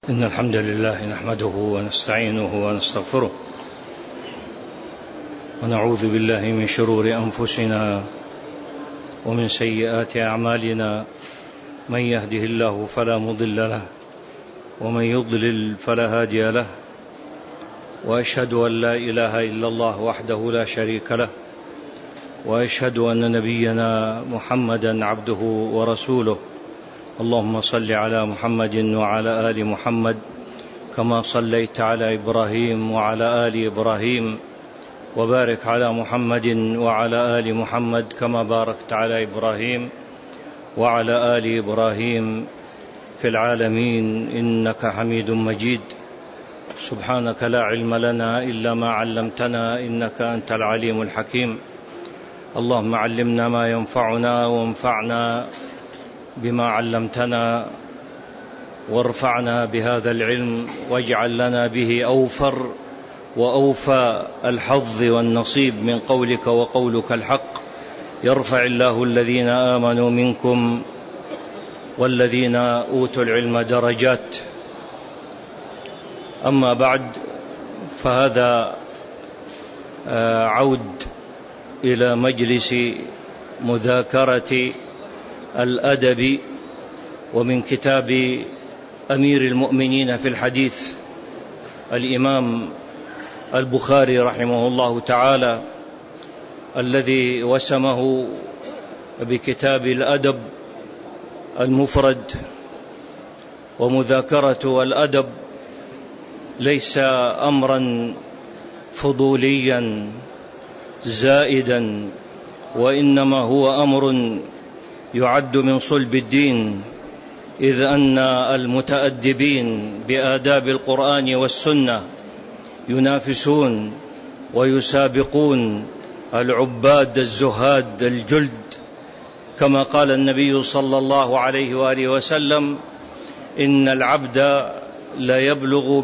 إن الحمد لله نحمده ونستعينه ونستغفره ونعوذ بالله من شرور أنفسنا ومن سيئات أعمالنا. من يهده الله فلا مضل له ومن يضلل فلا هادي له، وأشهد أن لا إله إلا الله وحده لا شريك له، وأشهد أن نبينا محمدا عبده ورسوله. اللهم صل على محمد وعلى آل محمد كما صليت على إبراهيم وعلى آل إبراهيم، وبارك على محمد وعلى آل محمد كما باركت على إبراهيم وعلى آل إبراهيم في العالمين إنك حميد مجيد. سبحانك لا علم لنا إلا ما علمتنا إنك أنت العليم الحكيم. اللهم علمنا ما ينفعنا وانفعنا بما علمتنا، وارفعنا بهذا العلم واجعل لنا به أوفر وأوفى الحظ والنصيب من قولك وقولك الحق. يرفع الله الذين آمنوا منكم والذين أوتوا العلم درجات. أما بعد، فهذا عود إلى مجلس مذاكرة الأدب، ومن كتاب أمير المؤمنين في الحديث الإمام البخاري رحمه الله تعالى، الذي وسمه بكتاب الأدب المفرد. ومذاكرة الأدب ليس أمرا فضوليا زائدا، وإنما هو أمر يعد من صلب الدين، إذ أن المتأدبين بآداب القرآن والسنة ينافسون ويسابقون العباد الزهاد الجلد، كما قال النبي صلى الله عليه وآله وسلم: إن العبد لا يبلغ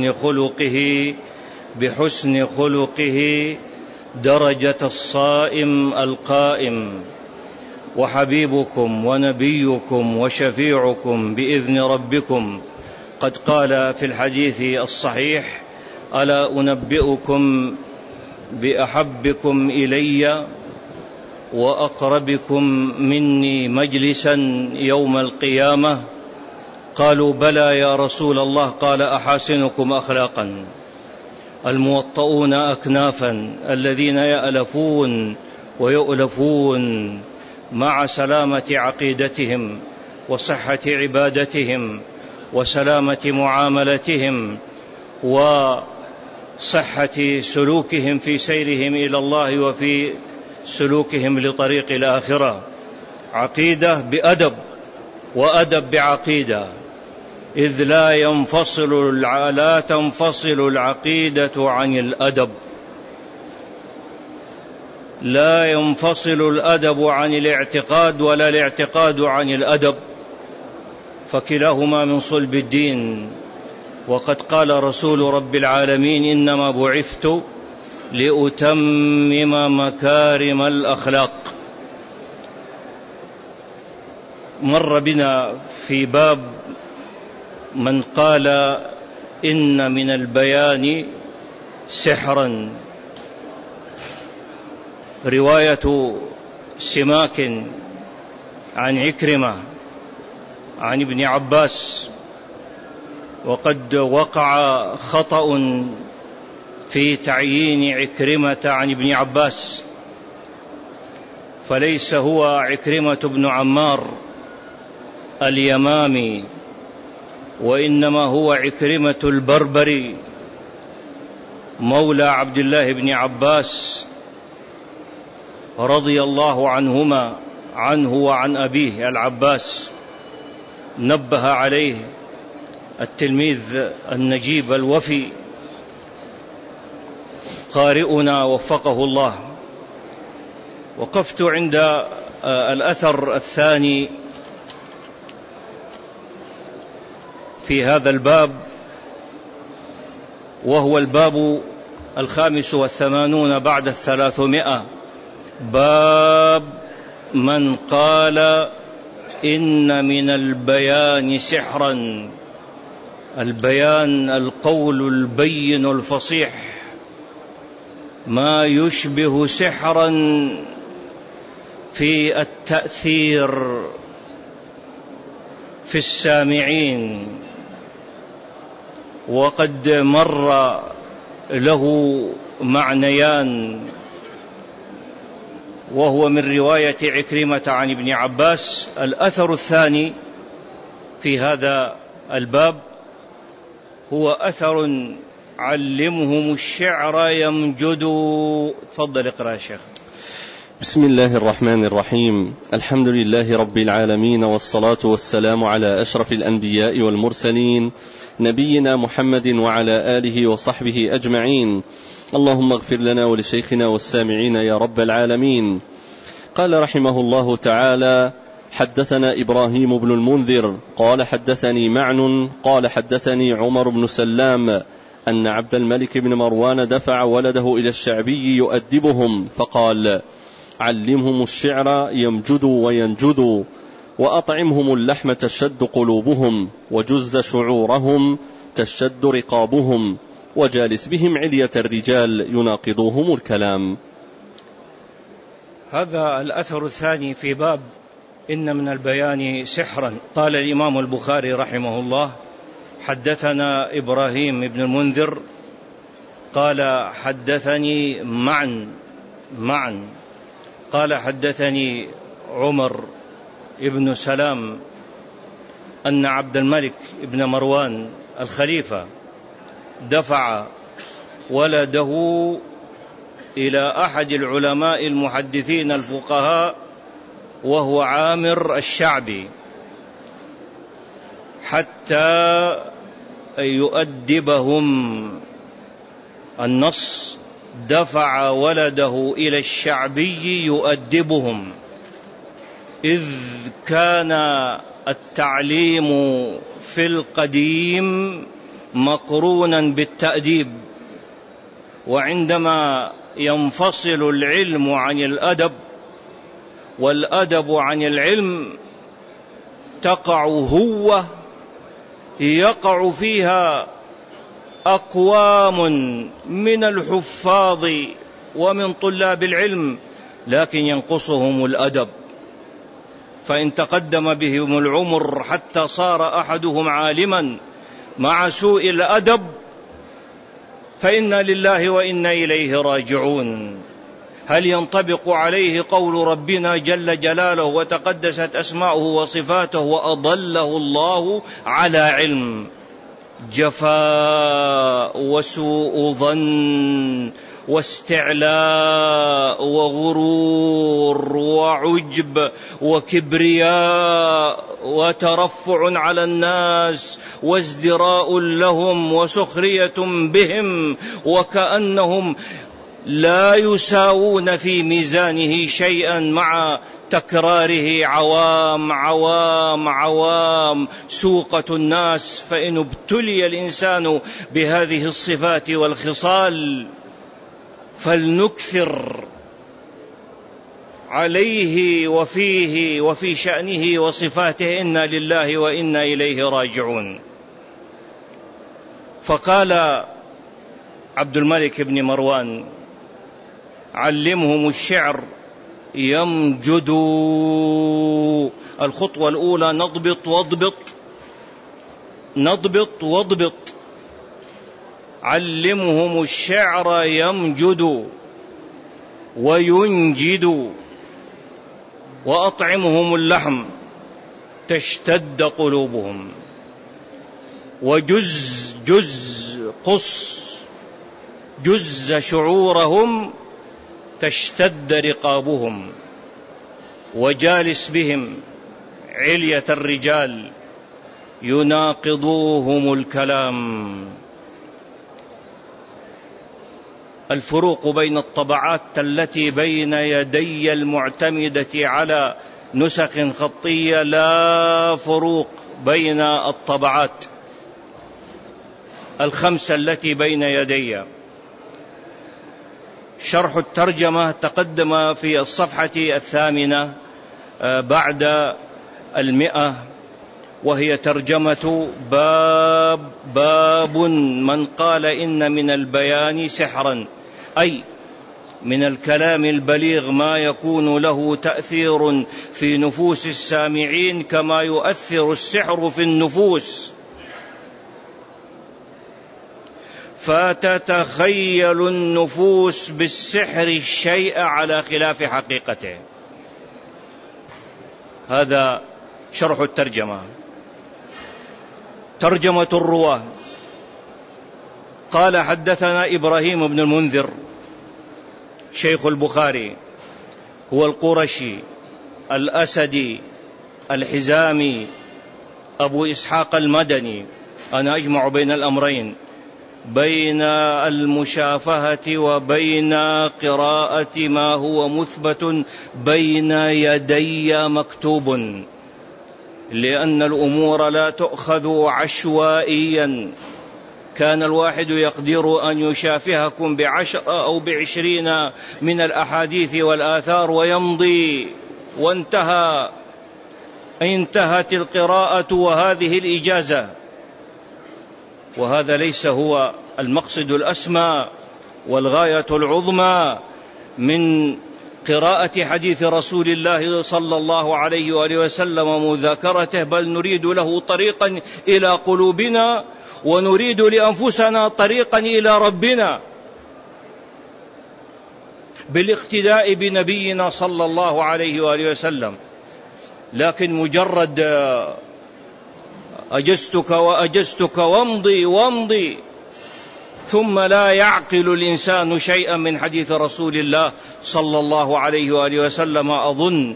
بحسن خلقه درجة الصائم القائم، وحبيبكم ونبيكم وشفيعكم بإذن ربكم قد قال في الحديث الصحيح: ألا أنبئكم بأحبكم إلي وأقربكم مني مجلسا يوم القيامة؟ قالوا: بلى يا رسول الله. قال: أحاسنكم أخلاقا، الموطؤون أكنافا، الذين يألفون ويؤلفون، مع سلامة عقيدتهم وصحة عبادتهم وسلامة معاملتهم وصحة سلوكهم في سيرهم إلى الله وفي سلوكهم لطريق الآخرة. عقيدة بأدب وأدب بعقيدة، إذ لا تنفصل العقيدة عن الأدب. لا ينفصل الأدب عن الاعتقاد ولا الاعتقاد عن الأدب، فكلاهما من صلب الدين. وقد قال رسول رب العالمين: إنما بعثت لأتمم مكارم الأخلاق. مر بنا في باب من قال إن من البيان سحرا، رواية سماك عن عكرمة عن ابن عباس. وقد وقع خطأ في تعيين عكرمة عن ابن عباس، فليس هو عكرمة بن عمار اليمامي، وإنما هو عكرمة البربري مولى عبد الله بن عباس رضي الله عنه وعن أبيه العباس. نبه عليه التلميذ النجيب الوفي قارئنا وفقه الله. وقفت عند الأثر الثاني في هذا الباب، وهو الباب 85 بعد 300. باب من قال إن من البيان سحرا. البيان القول البين الفصيح، ما يشبه سحرا في التأثير في السامعين. وقد مر له معنيان، وهو من رواية عكرمة عن ابن عباس. الأثر الثاني في هذا الباب هو أثر علمهم الشعر يمجدوا. تفضل اقرأ يا شيخ. بسم الله الرحمن الرحيم. الحمد لله رب العالمين، والصلاة والسلام على أشرف الأنبياء والمرسلين، نبينا محمد وعلى آله وصحبه أجمعين. اللهم اغفر لنا ولشيخنا والسامعين يا رب العالمين. قال رحمه الله تعالى: حدثنا إبراهيم بن المنذر قال حدثني معن قال حدثني عمر بن سلام أن عبد الملك بن مروان دفع ولده إلى الشعبي يؤدبهم، فقال: علمهم الشعر يمجدوا وينجدوا، وأطعمهم اللحم تشد قلوبهم، وجز شعورهم تشد رقابهم، وجالس بهم علية الرجال يناقضوهم الكلام. هذا الأثر الثاني في باب إن من البيان سحرا. قال الإمام البخاري رحمه الله: حدثنا إبراهيم بن المنذر قال حدثني معن قال حدثني عمر ابن سلام أن عبد الملك بن مروان الخليفة دفع ولده إلى أحد العلماء المحدثين الفقهاء وهو عامر الشعبي حتى يؤدبهم. النص: دفع ولده إلى الشعبي يؤدبهم، إذ كان التعليم في القديم مقرونا بالتأديب، وعندما ينفصل العلم عن الأدب والأدب عن العلم يقع فيها أقوام من الحفاظ ومن طلاب العلم، لكن ينقصهم الأدب، فإن تقدم بهم العمر حتى صار أحدهم عالما مع سوء الأدب فإنا لله وإنا إليه راجعون. هل ينطبق عليه قول ربنا جل جلاله وتقدست أسماؤه وصفاته: وأضله الله على علم؟ جفاء وسوء ظن واستعلاء وغرور وعجب وكبرياء وترفع على الناس وازدراء لهم وسخرية بهم، وكأنهم لا يساوون في ميزانه شيئا مع تكراره عوام عوام عوام سوقة الناس. فإن ابتلي الإنسان بهذه الصفات والخصال فلنكثر عليه وفيه وفي شأنه وصفاته: إنا لله وإنا إليه راجعون. فقال عبد الملك بن مروان: علمهم الشعر يمجدوا. الخطوة الأولى: نضبط واضبط. علمهم الشعر يمجد وينجد، وأطعمهم اللحم تشتد قلوبهم، جز شعورهم تشتد رقابهم، وجالس بهم علية الرجال يناقضوهم الكلام. الفروق بين الطبعات التي بين يدي المعتمدة على نسخ خطية: لا فروق بين الطبعات الخمسة التي بين يدي. شرح الترجمة تقدم في الصفحة 8 بعد 100، وهي ترجمة باب من قال إن من البيان سحرا، أي من الكلام البليغ ما يكون له تأثير في نفوس السامعين كما يؤثر السحر في النفوس، فتتخيل النفوس بالسحر الشيء على خلاف حقيقته. هذا شرح الترجمة. ترجمة الرواة. قال حدثنا إبراهيم بن المنذر شيخ البخاري، هو القرشي الأسدي الحزامي أبو إسحاق المدني. أنا أجمع بين الأمرين، بين المشافهة وبين قراءة ما هو مثبت بين يدي مكتوب، لأن الأمور لا تؤخذ عشوائيا. كان الواحد يقدر أن يشافهكم ب10 أو ب20 من الأحاديث والآثار ويمضي انتهت القراءة وهذه الإجازة. وهذا ليس هو المقصد الأسمى والغاية العظمى من قراءة حديث رسول الله صلى الله عليه وآله وسلم ومذاكرته، بل نريد له طريقا إلى قلوبنا، ونريد لأنفسنا طريقا إلى ربنا بالاقتداء بنبينا صلى الله عليه وآله وسلم. لكن مجرد أجزتك وامضي ثم لا يعقل الإنسان شيئا من حديث رسول الله صلى الله عليه وآله وسلم، أظن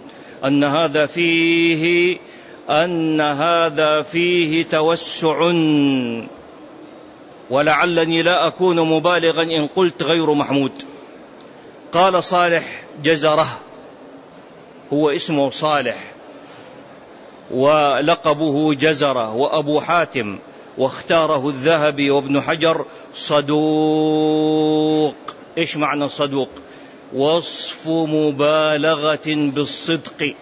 أن هذا فيه توسع، ولعلني لا أكون مبالغا إن قلت غير محمود. قال صالح جزرة، هو اسمه صالح ولقبه جزرة، وأبو حاتم، واختاره الذهبي وابن حجر صدوق. إيش معنى صدوق؟ وصف مبالغة بالصدق،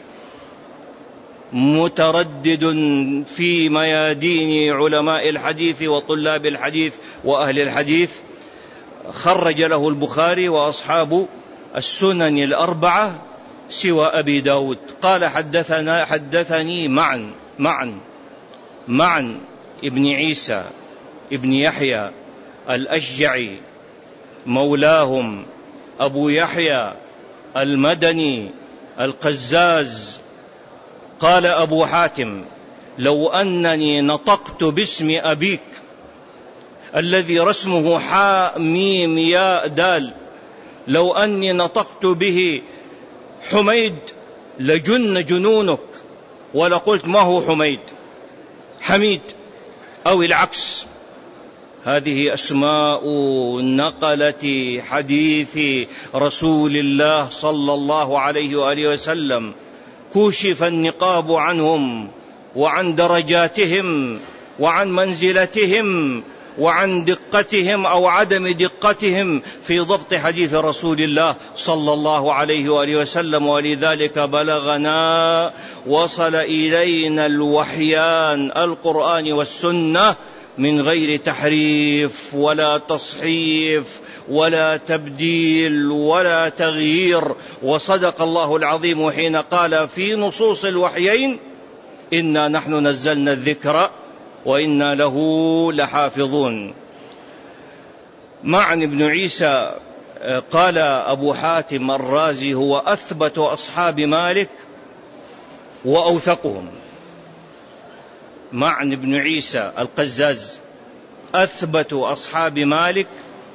متردد في ميادين علماء الحديث وطلاب الحديث وأهل الحديث. خرج له البخاري وأصحاب السنن الأربعة سوى أبي داود. قال حدثني معا ابن عيسى ابن يحيى الأشجعي مولاهم أبو يحيى المدني القزاز. قال أبو حاتم: لو أنني نطقت باسم أبيك الذي رسمه حاء ميم ياء دال، لو أني نطقت به حميد لجن جنونك، ولقلت ما هو حميد، حميد أو العكس. هذه أسماء نقلة حديث رسول الله صلى الله عليه وآله وسلم، كشف النقاب عنهم وعن درجاتهم وعن منزلتهم وعن دقتهم أو عدم دقتهم في ضبط حديث رسول الله صلى الله عليه وآله وسلم. ولذلك بلغنا، وصل إلينا الوحيان القرآن والسنة من غير تحريف ولا تصحيف ولا تبديل ولا تغيير. وصدق الله العظيم حين قال في نصوص الوحيين: إنا نحن نزلنا الذكر وإنا له لحافظون. معن بن عيسى قال أبو حاتم الرازي: هو أثبت أصحاب مالك وأوثقهم. معن بن عيسى القزاز أثبت أصحاب مالك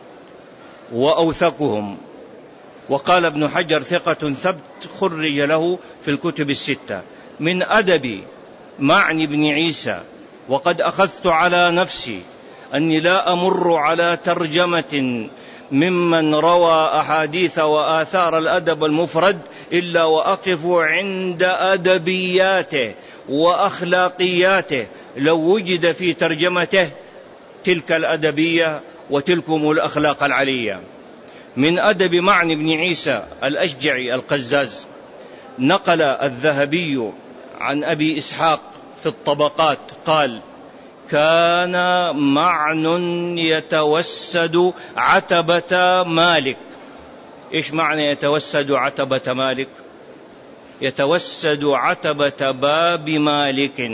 وأوثقهم. وقال ابن حجر: ثقة ثبت، خرج له في الكتب الستة. من أدب معن بن عيسى، وقد أخذت على نفسي أني لا أمر على ترجمة ممن روى أحاديث وآثار الأدب المفرد إلا وأقف عند أدبياته وأخلاقياته، لو وجد في ترجمته تلك الأدبية وتلكم الأخلاق العلية. من أدب معن بن عيسى الأشجعي القزاز، نقل الذهبي عن أبي إسحاق في الطبقات قال: كان معن يتوسد عتبة مالك. إيش معنى يتوسد عتبة مالك؟ يتوسد عتبة باب مالك،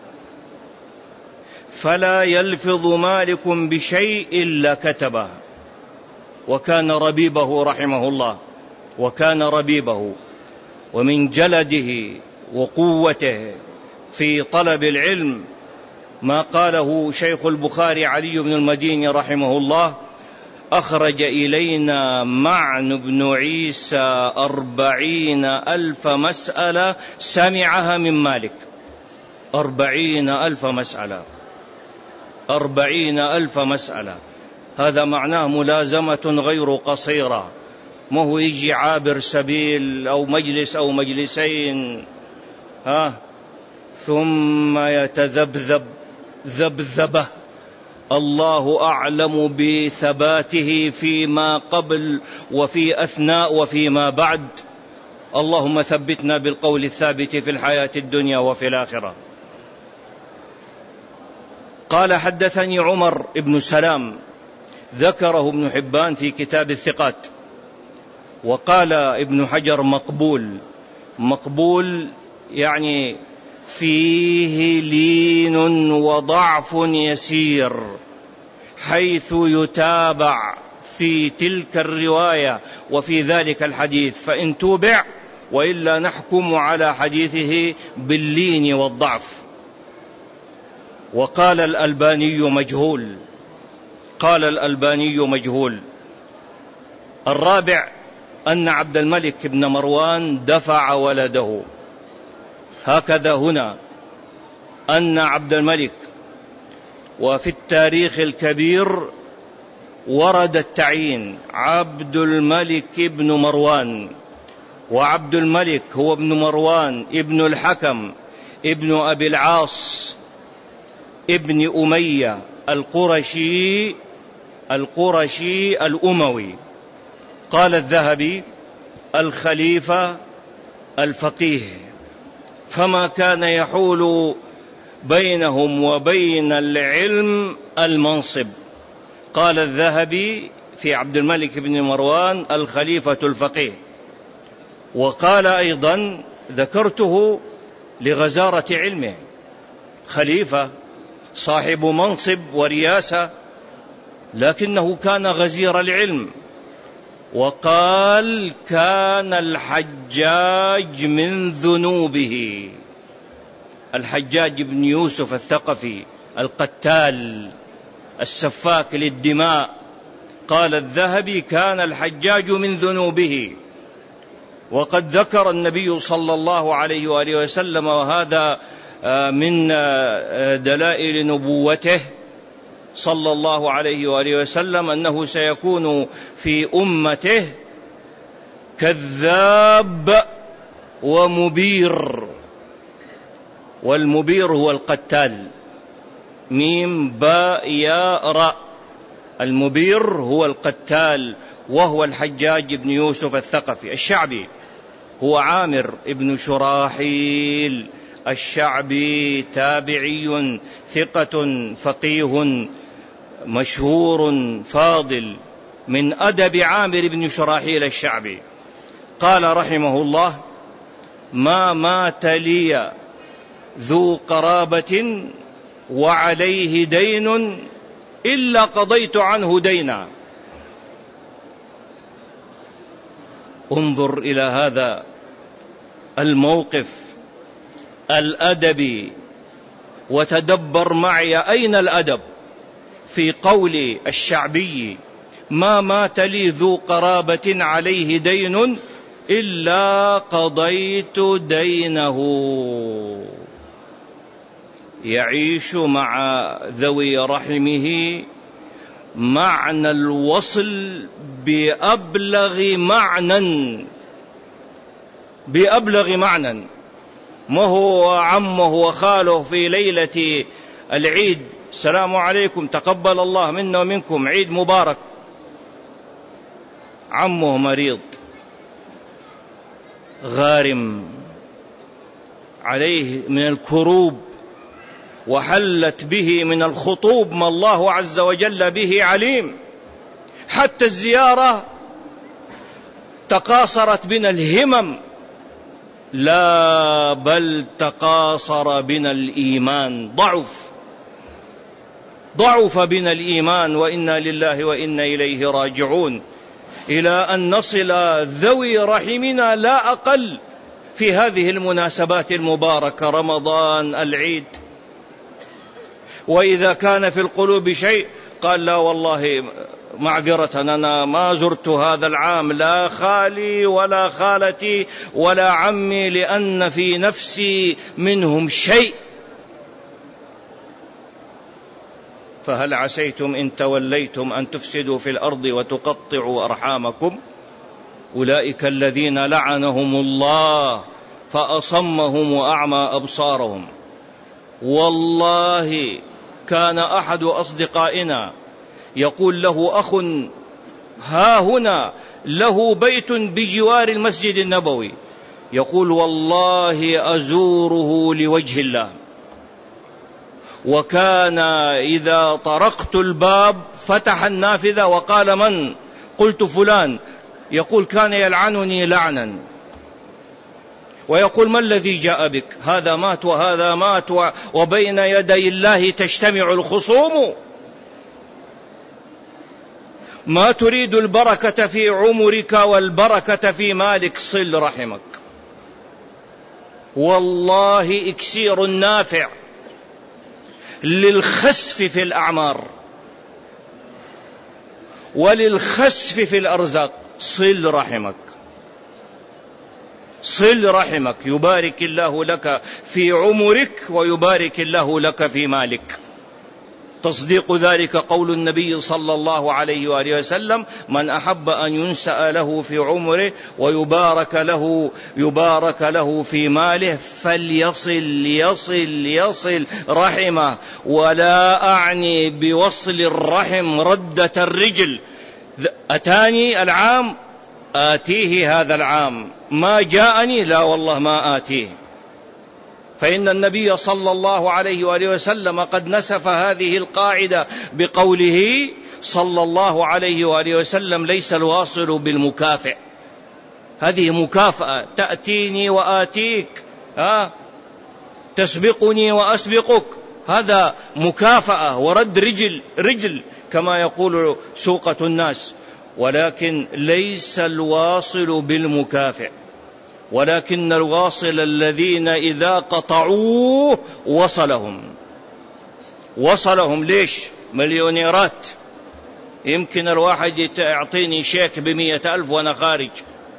فلا يلفظ مالك بشيء إلا كتبه. وكان ربيبه رحمه الله، وكان ربيبه، ومن جلده وقوته في طلب العلم ما قاله شيخ البخاري علي بن المديني رحمه الله: أخرج إلينا معن بن عيسى 40,000 مسألة سمعها من مالك. 40,000 مسألة، 40,000 مسألة. هذا معناه ملازمة غير قصيرة، ما هو يجي عابر سبيل أو مجلس أو مجلسين ثم يتذبذب ذبذبه. الله أعلم بثباته فيما قبل وفي أثناء وفيما بعد. اللهم ثبتنا بالقول الثابت في الحياة الدنيا وفي الآخرة. قال: حدثني عمر بن سلام، ذكره ابن حبان في كتاب الثقات. وقال ابن حجر: مقبول. مقبول يعني فيه لين وضعف يسير، حيث يتابع في تلك الرواية وفي ذلك الحديث، فإن توبع، وإلا نحكم على حديثه باللين والضعف. وقال الألباني مجهول. قال الألباني مجهول. الرابع أن عبد الملك بن مروان دفع ولده. هكذا هنا أن عبد الملك، وفي التاريخ الكبير ورد التعيين: عبد الملك بن مروان. وعبد الملك هو ابن مروان ابن الحكم ابن أبي العاص ابن أمية القرشي الأموي. قال الذهبي: الخليفة الفقيه، فما كان يحول بينهم وبين العلم المنصب. قال الذهبي في عبد الملك بن مروان: الخليفة الفقيه. وقال أيضا: ذكرته لغزارة علمه، خليفة صاحب منصب ورياسة، لكنه كان غزير العلم. وقال: كان الحجاج من ذنوبه، الحجاج بن يوسف الثقفي القتال السفاك للدماء. قال الذهبي: كان الحجاج من ذنوبه. وقد ذكر النبي صلى الله عليه وآله وسلم، وهذا من دلائل نبوته صلى الله عليه وآله وسلم، أنه سيكون في أمته كذاب ومبير. والمبير هو القتال، ميم باء ياء راء. المبير هو القتال، وهو الحجاج بن يوسف الثقفي الشعبي. هو عامر ابن شراحيل الشعبي، تابعي ثقة فقيه مشهور فاضل، من أدب عامر بن شراحيل الشعبي. قال رحمه الله: ما مات لي ذو قرابة وعليه دين إلا قضيت عنه دينا. انظر إلى هذا الموقف الأدبي وتدبر معي أين الأدب في قول الشعبي: ما مات لي ذو قرابة عليه دين إلا قضيت دينه. يعيش مع ذوي رحمه معنى الوصل بأبلغ معنى. ما هو عمه وخاله في ليلة العيد: السلام عليكم، تقبل الله منا ومنكم، عيد مبارك. عمه مريض غارم عليه من الكروب وحلت به من الخطوب ما الله عز وجل به عليم. حتى الزيارة تقاصرت بنا الهمم، لا بل تقاصر بنا الإيمان، ضعف بنا الإيمان، وإنا لله وإنا إليه راجعون، إلى أن نصل ذوي رحمنا لا أقل في هذه المناسبات المباركة، رمضان، العيد. وإذا كان في القلوب شيء قال لا والله معذرة، أنا ما زرت هذا العام لا خالي ولا خالتي ولا عمي، لأن في نفسي منهم شيء. فهل عسيتم إن توليتم أن تفسدوا في الأرض وتقطعوا أرحامكم؟ أولئك الذين لعنهم الله فأصمهم وأعمى أبصارهم. والله كان أحد أصدقائنا يقول له أخ ها هنا له بيت بجوار المسجد النبوي، يقول والله أزوره لوجه الله، وكان إذا طرقت الباب فتح النافذة وقال من؟ قلت فلان. يقول كان يلعنني لعنا، ويقول ما الذي جاء بك؟ هذا مات وهذا مات، وبين يدي الله تجتمع الخصوم. ما تريد البركة في عمرك والبركة في مالك، صل رحمك. والله إكسير نافع للخسف في الأعمار وللخسف في الأرزاق، صل رحمك، صل رحمك، يبارك الله لك في عمرك ويبارك الله لك في مالك. تصديق ذلك قول النبي صلى الله عليه وآله وسلم: من أحب أن ينسأ له في عمره ويبارك له في ماله فليصل رحمه. ولا أعني بوصل الرحم ردة الرجل، أتاني العام آتيه هذا العام، ما جاءني لا والله ما آتيه. فإن النبي صلى الله عليه وآله وسلم قد نسف هذه القاعدة بقوله صلى الله عليه وآله وسلم: ليس الواصل بالمكافئ. هذه مكافأة، تأتيني وآتيك، تسبقني وأسبقك، هذا مكافأة ورد رجل كما يقول سوقة الناس. ولكن ليس الواصل بالمكافئ، ولكن الواصل الذين إذا قطعوه وصلهم. ليش؟ مليونيرات، يمكن الواحد يعطيني شيك ب100,000 وأنا خارج.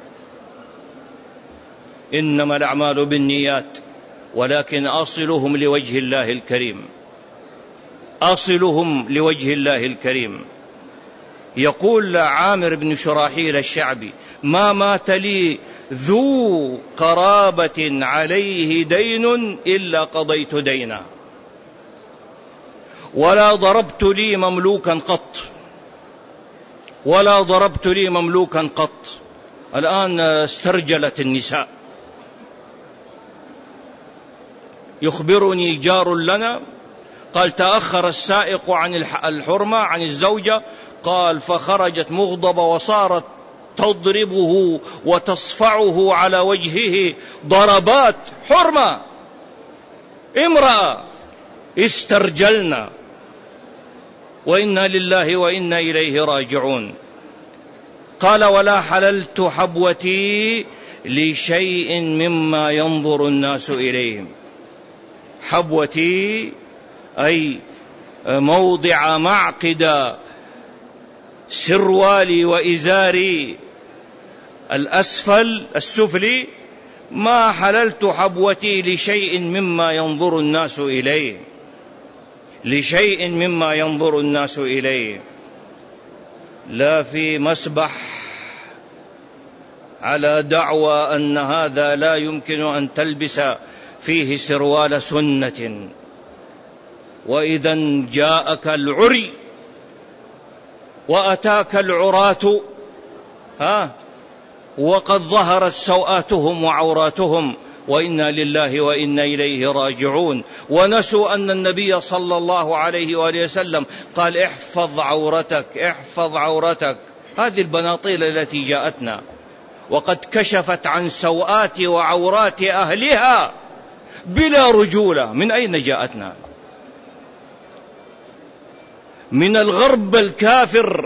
إنما الأعمال بالنيات، ولكن أصلهم لوجه الله الكريم، أصلهم لوجه الله الكريم. يقول عامر بن شراحيل الشعبي: ما مات لي ذو قرابة عليه دين إلا قضيت دينه، ولا ضربت لي مملوكا قط. الآن استرجلت النساء. يخبرني جار لنا قال: تأخر السائق عن الحرمة عن الزوجة، قال فخرجت مغضبة وصارت تضربه وتصفعه على وجهه ضربات. حرمة، امرأة، استرجلنا، وإنا لله وإنا إليه راجعون. قال: ولا حللت حبوتي لشيء مما ينظر الناس إليهم. حبوتي أي موضع معقد سروالي وإزاري الأسفل السفلي، ما حللت حبوتي لشيء مما ينظر الناس إليه، لا في مسبح على دعوى أن هذا لا يمكن أن تلبس فيه سروال سنة. وإذا جاءك العري وأتاك العراة وقد ظهرت سوآتهم وعوراتهم، وإنا لله وإنا إليه راجعون، ونسوا أن النبي صلى الله عليه وآله وسلم قال احفظ عورتك احفظ عورتك. هذه البناطيل التي جاءتنا وقد كشفت عن سوءات وعورات أهلها بلا رجولة، من أين جاءتنا؟ من الغرب الكافر،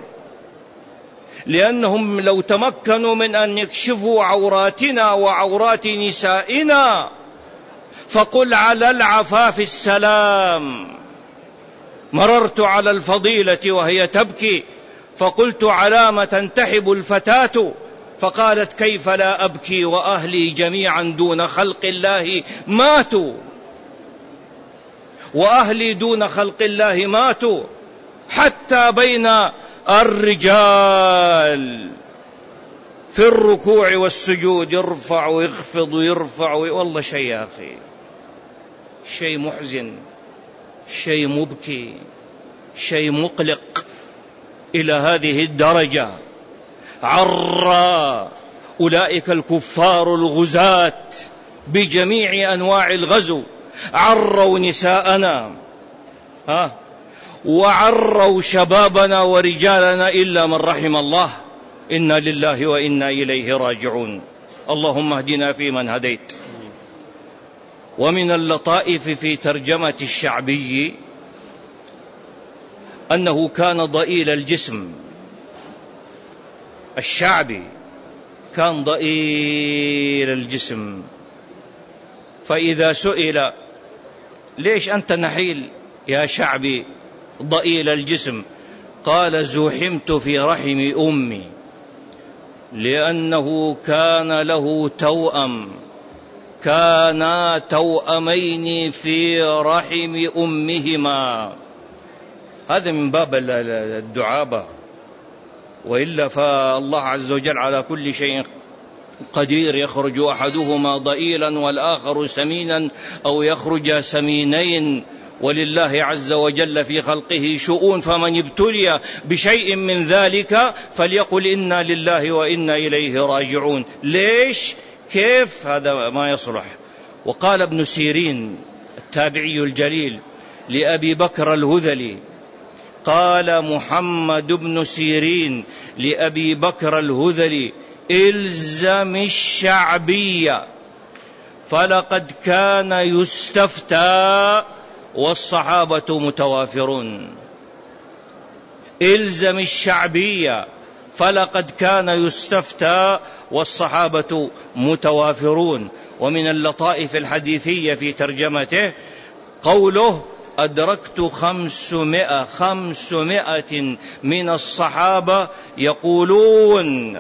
لأنهم لو تمكنوا من أن يكشفوا عوراتنا وعورات نسائنا فقل على العفاف السلام. مررت على الفضيلة وهي تبكي فقلت على ما تنتحب الفتاة؟ فقالت كيف لا أبكي وأهلي جميعا دون خلق الله ماتوا، وأهلي دون خلق الله ماتوا، حتى بين الرجال في الركوع والسجود يرفع ويخفض ويرفع والله شيء يا أخي، شيء محزن، شيء مبكي، شيء مقلق. إلى هذه الدرجة عرى أولئك الكفار الغزاة بجميع أنواع الغزو، عروا نساءنا وعروا شبابنا ورجالنا إلا من رحم الله. إنا لله وإنا إليه راجعون. اللهم اهدنا فيمن هديت. ومن اللطائف في ترجمة الشعبي أنه كان ضئيل الجسم. الشعبي كان ضئيل الجسم، فإذا سئل ليش أنت نحيل يا شعبي ضئيل الجسم؟ قال زحمت في رحم أمي، لأنه كان له توأم، كانا توأمين في رحم أمهما. هذا من باب الدعابة، وإلا فالله عز وجل على كل شيء قدير. يخرج أحدهما ضئيلا والآخر سمينا، أو يخرج سمينين، ولله عز وجل في خلقه شؤون. فمن ابتلي بشيء من ذلك فليقل إنا لله وإنا إليه راجعون. ليش؟ كيف؟ هذا ما يصلح. وقال ابن سيرين التابعي الجليل لأبي بكر الهذلي، قال محمد بن سيرين لأبي بكر الهذلي إلزم الشعبية فلقد كان يستفتى والصحابة متوافرون. إلزم الشعبية فلقد كان يستفتى والصحابة متوافرون. ومن اللطائف الحديثية في ترجمته قوله أدركت 500 من الصحابة يقولون،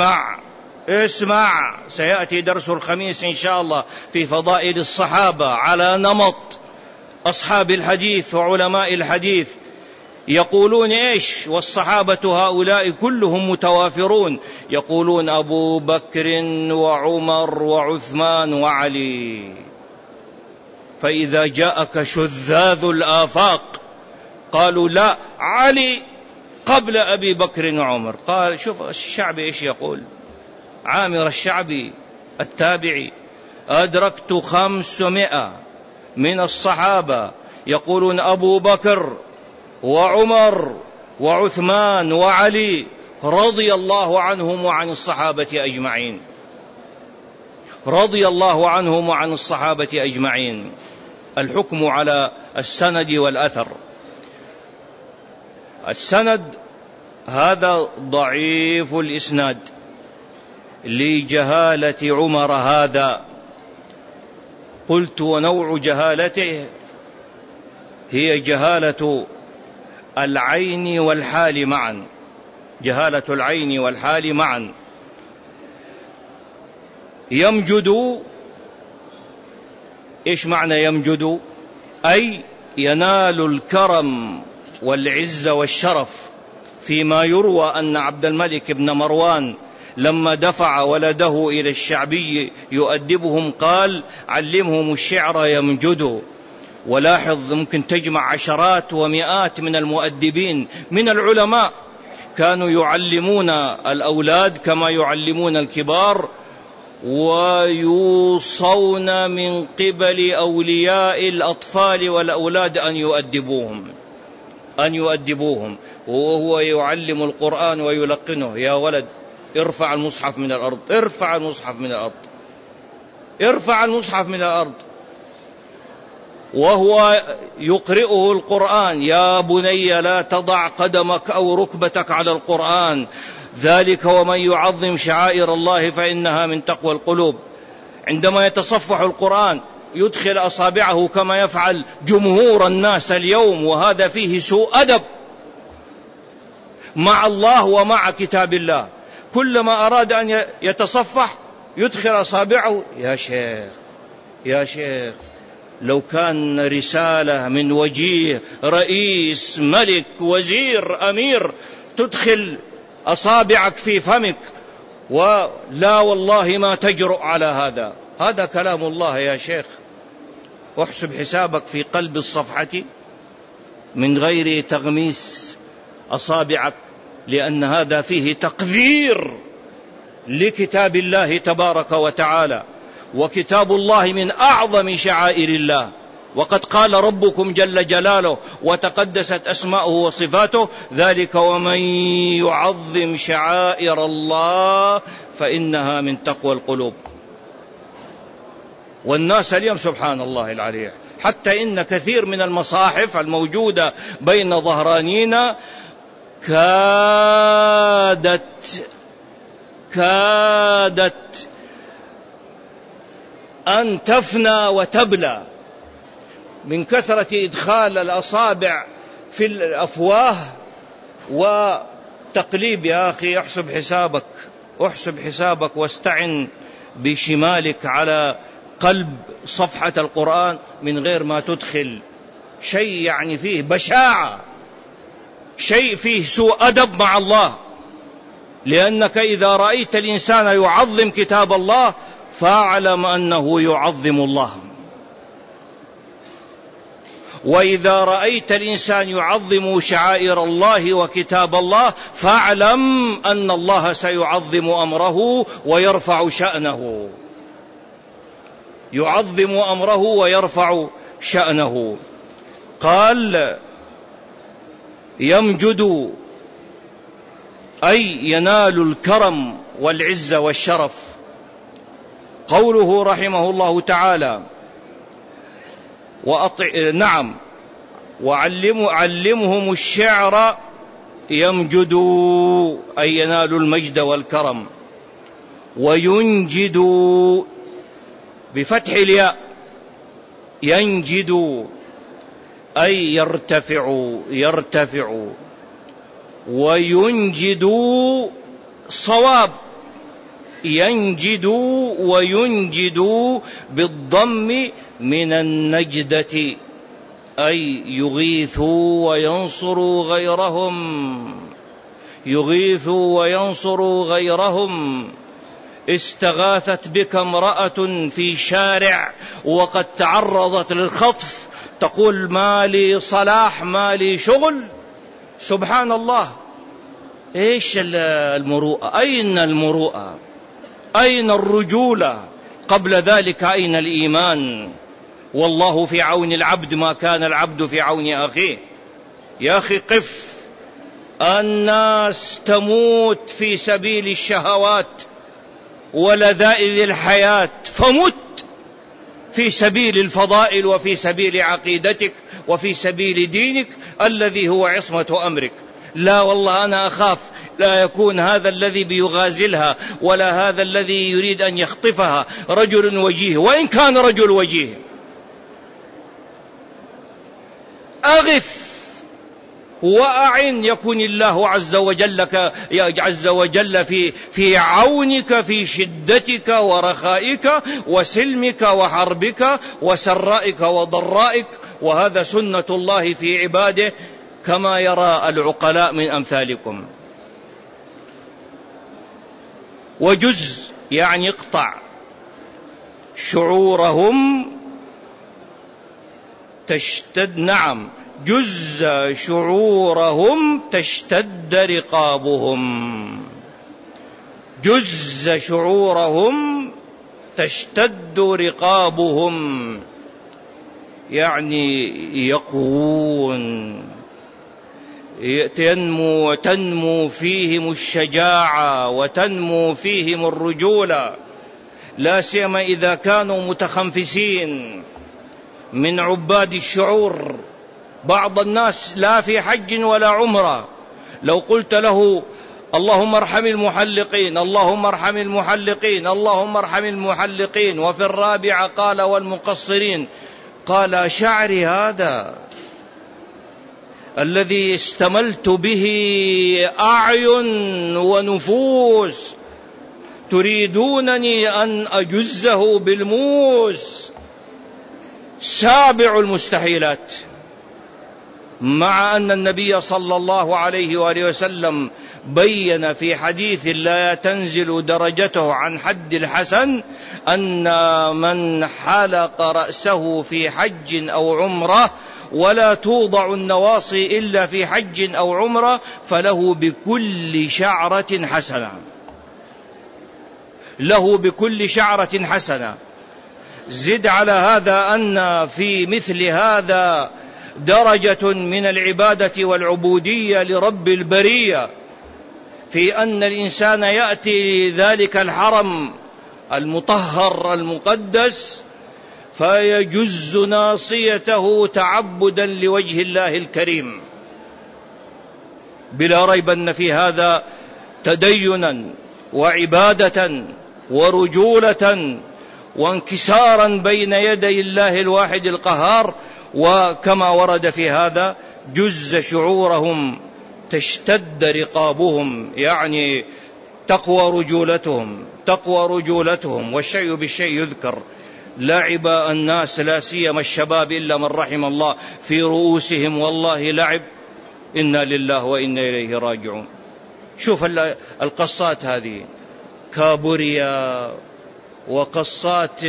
اسمع سيأتي درس الخميس إن شاء الله في فضائل الصحابة على نمط أصحاب الحديث وعلماء الحديث، يقولون إيش؟ والصحابة هؤلاء كلهم متوافرون، يقولون أبو بكر وعمر وعثمان وعلي. فإذا جاءك شذاذ الآفاق قالوا لا، علي قبل أبي بكر وعمر. قال شوف الشعبي إيش يقول، عامر الشعبي التابعي، أدركت 500 من الصحابة يقولون أبو بكر وعمر وعثمان وعلي رضي الله عنهم وعن الصحابة أجمعين، رضي الله عنهم وعن الصحابة أجمعين. الحكم على السند والأثر. السند هذا ضعيف الإسناد لجهالة عمر هذا. قلت ونوع جهالته هي جهالة العين والحال معا، جهالة العين والحال معا. يمجد، إيش معنى يمجد؟ أي ينال الكرم والعز والشرف. فيما يروى أن عبد الملك بن مروان لما دفع ولده إلى الشعبي يؤدبهم قال علمهم الشعر يمجدوا. ولاحظ ممكن تجمع عشرات ومئات من المؤدبين من العلماء كانوا يعلمون الأولاد كما يعلمون الكبار، ويوصون من قبل أولياء الأطفال والأولاد أن يؤدبوهم وهو يعلم القرآن ويلقنه: يا ولد ارفع المصحف من الأرض، ارفع المصحف من الأرض، ارفع المصحف من الأرض، وهو يقرئه القرآن: يا بني لا تضع قدمك أو ركبتك على القرآن، ذلك ومن يعظم شعائر الله فإنها من تقوى القلوب. عندما يتصفح القرآن يدخل أصابعه كما يفعل جمهور الناس اليوم، وهذا فيه سوء أدب مع الله ومع كتاب الله. كلما أراد أن يتصفح يدخل أصابعه. يا شيخ لو كان رسالة من وجيه رئيس ملك وزير أمير تدخل أصابعك في فمك، ولا والله ما تجرؤ على هذا. هذا كلام الله يا شيخ. واحسب حسابك في قلب الصفحة من غير تغميس أصابعك، لأن هذا فيه تقذير لكتاب الله تبارك وتعالى. وكتاب الله من أعظم شعائر الله، وقد قال ربكم جل جلاله وتقدست أسماؤه وصفاته: ذلك ومن يعظم شعائر الله فإنها من تقوى القلوب. والناس اليوم سبحان الله العلي، حتى إن كثير من المصاحف الموجودة بين ظهرانينا كادت أن تفنى وتبلى من كثرة إدخال الأصابع في الأفواه وتقليب. يا أخي احسب حسابك واستعن بشمالك على قلب صفحة القرآن من غير ما تدخل شيء يعني فيه بشاعة، شيء فيه سوء أدب مع الله. لأنك إذا رأيت الإنسان يعظم كتاب الله فاعلم أنه يعظم الله، وإذا رأيت الإنسان يعظم شعائر الله وكتاب الله فاعلم أن الله سيعظم أمره ويرفع شأنه، يعظم أمره ويرفع شأنه. قال: يمجد أي ينال الكرم والعز والشرف. قوله رحمه الله تعالى: وعلمهم الشعر يمجدوا أي ينالوا المجد والكرم. وينجدوا بفتح الياء، ينجدوا أي يرتفعوا. وينجدوا صواب، ينجدوا وينجدوا بالضم من النجدة، أي يغيثوا وينصروا غيرهم. استغاثت بك امرأة في شارع وقد تعرضت للخطف، تقول: ما لي صلاح، ما لي شغل. سبحان الله، ايش المروءة؟ أين المروءة؟ أين الرجولة؟ قبل ذلك أين الإيمان؟ والله في عون العبد ما كان العبد في عون أخيه. يا أخي قف، الناس تموت في سبيل الشهوات ولذائذ الحياة، فمت في سبيل الفضائل وفي سبيل عقيدتك وفي سبيل دينك الذي هو عصمة أمرك. لا والله أنا أخاف لا يكون هذا الذي بيغازلها ولا هذا الذي يريد أن يخطفها رجل وجيه، وإن كان رجل وجيه. أغث وأعن، يكون الله عز وجل في عونك في شدتك ورخائك وسلمك وحربك وسرائك وضرائك. وهذا سنة الله في عباده كما يرى العقلاء من أمثالكم. وجز يعني اقطع شعورهم تشتد، جز شعورهم تشتد رقابهم. جز شعورهم تشتد رقابهم، يعني يقوون، تنمو فيهم الشجاعة وتنمو فيهم الرجولة، لا سيما إذا كانوا متخنفسين من عباد الشعور. بعض الناس لا في حج ولا عمرة، لو قلت له اللهم ارحم المحلقين، اللهم ارحم المحلقين، اللهم ارحم المحلقين، وفي الرابعة قال والمقصرين، قال شعري هذا الذي استملت به أعين ونفوس، تريدونني أن أجزه بالموس؟ سابع المستحيلات. مع أن النبي صلى الله عليه وآله وسلم بين في حديث لا تنزل درجته عن حد الحسن أن من حلق رأسه في حج أو عمرة ولا توضع النواصي إلا في حج أو عمرة فله بكل شعرة حسنة، له بكل شعرة حسنة. زد على هذا أن في مثل هذا درجة من العبادة والعبودية لرب البرية، في أن الإنسان يأتي ذلك الحرم المطهر المقدس فيجز ناصيته تعبدا لوجه الله الكريم. بلا ريب أن في هذا تدينا وعبادة ورجولة وانكسارا بين يدي الله الواحد القهار. وكما ورد في هذا جز شعورهم، تشتد رقابهم، يعني تقوى رجولتهم، والشيء بالشيء يذكر. لعب الناس لا سيما الشباب إلا من رحم الله في رؤوسهم والله لعب، إنا لله وإنا إليه راجعون. شوف القصات هذه كابوريا وقصات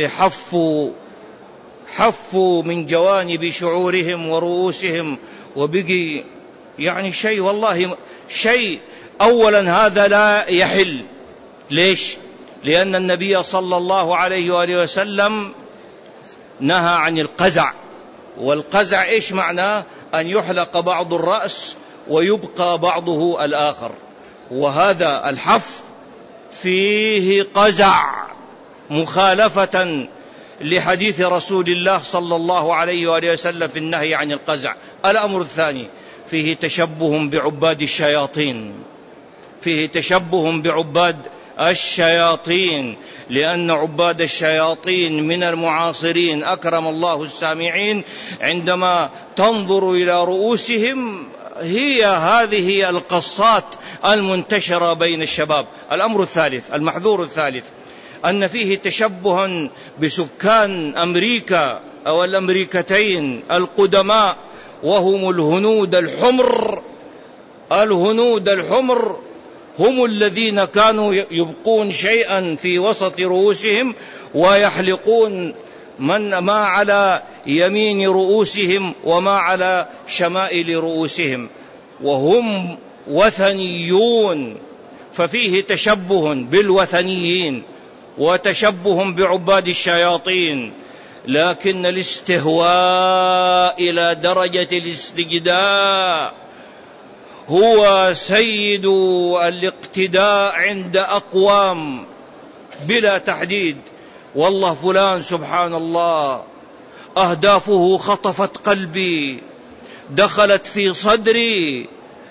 حفوا من جوانب شعورهم ورؤوسهم، وبقي يعني شيء والله شيء. أولا هذا لا يحل. ليش؟ لأن النبي صلى الله عليه وآله وسلم نهى عن القزع. والقزع إيش معناه؟ أن يحلق بعض الرأس ويبقى بعضه الآخر، وهذا الحف فيه قزع مخالفة لحديث رسول الله صلى الله عليه وآله وسلم في النهي عن القزع. الأمر الثاني فيه تشبه بعباد الشياطين، فيه تشبه بعباد الشياطين، لأن عباد الشياطين من المعاصرين أكرم الله السامعين عندما تنظر إلى رؤوسهم هي هذه القصات المنتشرة بين الشباب. الأمر الثالث المحذور الثالث أن فيه تشبها بسكان أمريكا أو الأمريكتين القدماء، وهم الهنود الحمر. الهنود الحمر هم الذين كانوا يبقون شيئا في وسط رؤوسهم ويحلقون ما على يمين رؤوسهم وما على شمائل رؤوسهم، وهم وثنيون. ففيه تشبه بالوثنيين وتشبه بعباد الشياطين. لكن الاستهواء إلى درجة الاستجداء هو سيد الاقتداء عند أقوام بلا تحديد. والله فلان سبحان الله أهدافه خطفت قلبي، دخلت في صدري،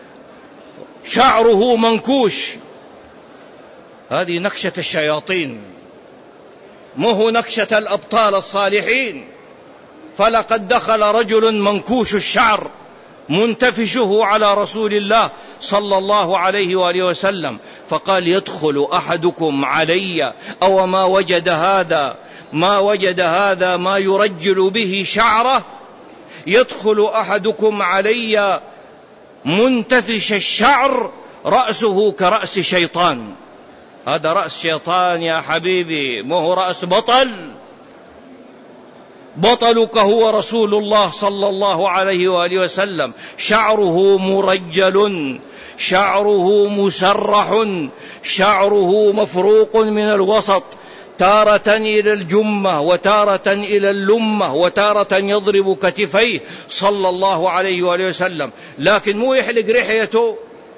شعره منكوش. هذه نكشة الشياطين، مو نكشة الأبطال الصالحين. فلقد دخل رجل منكوش الشعر منتفشه على رسول الله صلى الله عليه وآله وسلم، فقال يدخل أحدكم علي أو ما وجد هذا ما يرجل به شعره، يدخل أحدكم علي منتفش الشعر رأسه كرأس شيطان. هذا رأس شيطان يا حبيبي، ما هو رأس بطل. بطلك هو رسول الله صلى الله عليه وآله وسلم، شعره مرجل، شعره مسرح، شعره مفروق من الوسط، تارة إلى الجمة وتارة إلى اللمة وتارة يضرب كتفيه صلى الله عليه وآله وسلم، لكن مو يحلق رحيته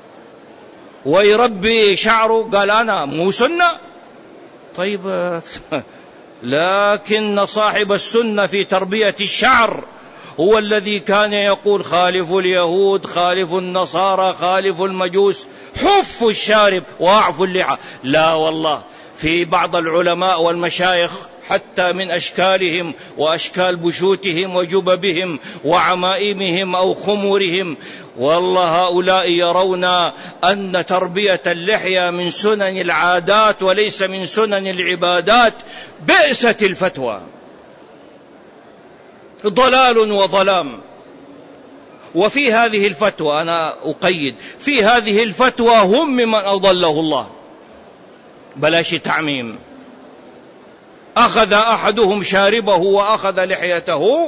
ويربي شعره. قال أنا مو سنة؟ طيب لكن صاحب السنة في تربية الشعر هو الذي كان يقول خالفوا اليهود، خالفوا النصارى، خالفوا المجوس، حفوا الشارب وأعفوا اللحى. لا والله، في بعض العلماء والمشايخ حتى من أشكالهم وأشكال بشوتهم وجببهم وعمائمهم أو خمورهم، والله هؤلاء يرون أن تربية اللحية من سنن العادات وليس من سنن العبادات. بئست الفتوى، ضلال وظلام. وفي هذه الفتوى أنا أقيد، في هذه الفتوى هم ممن أضله الله، بلاش تعميم. أخذ أحدهم شاربه وأخذ لحيته،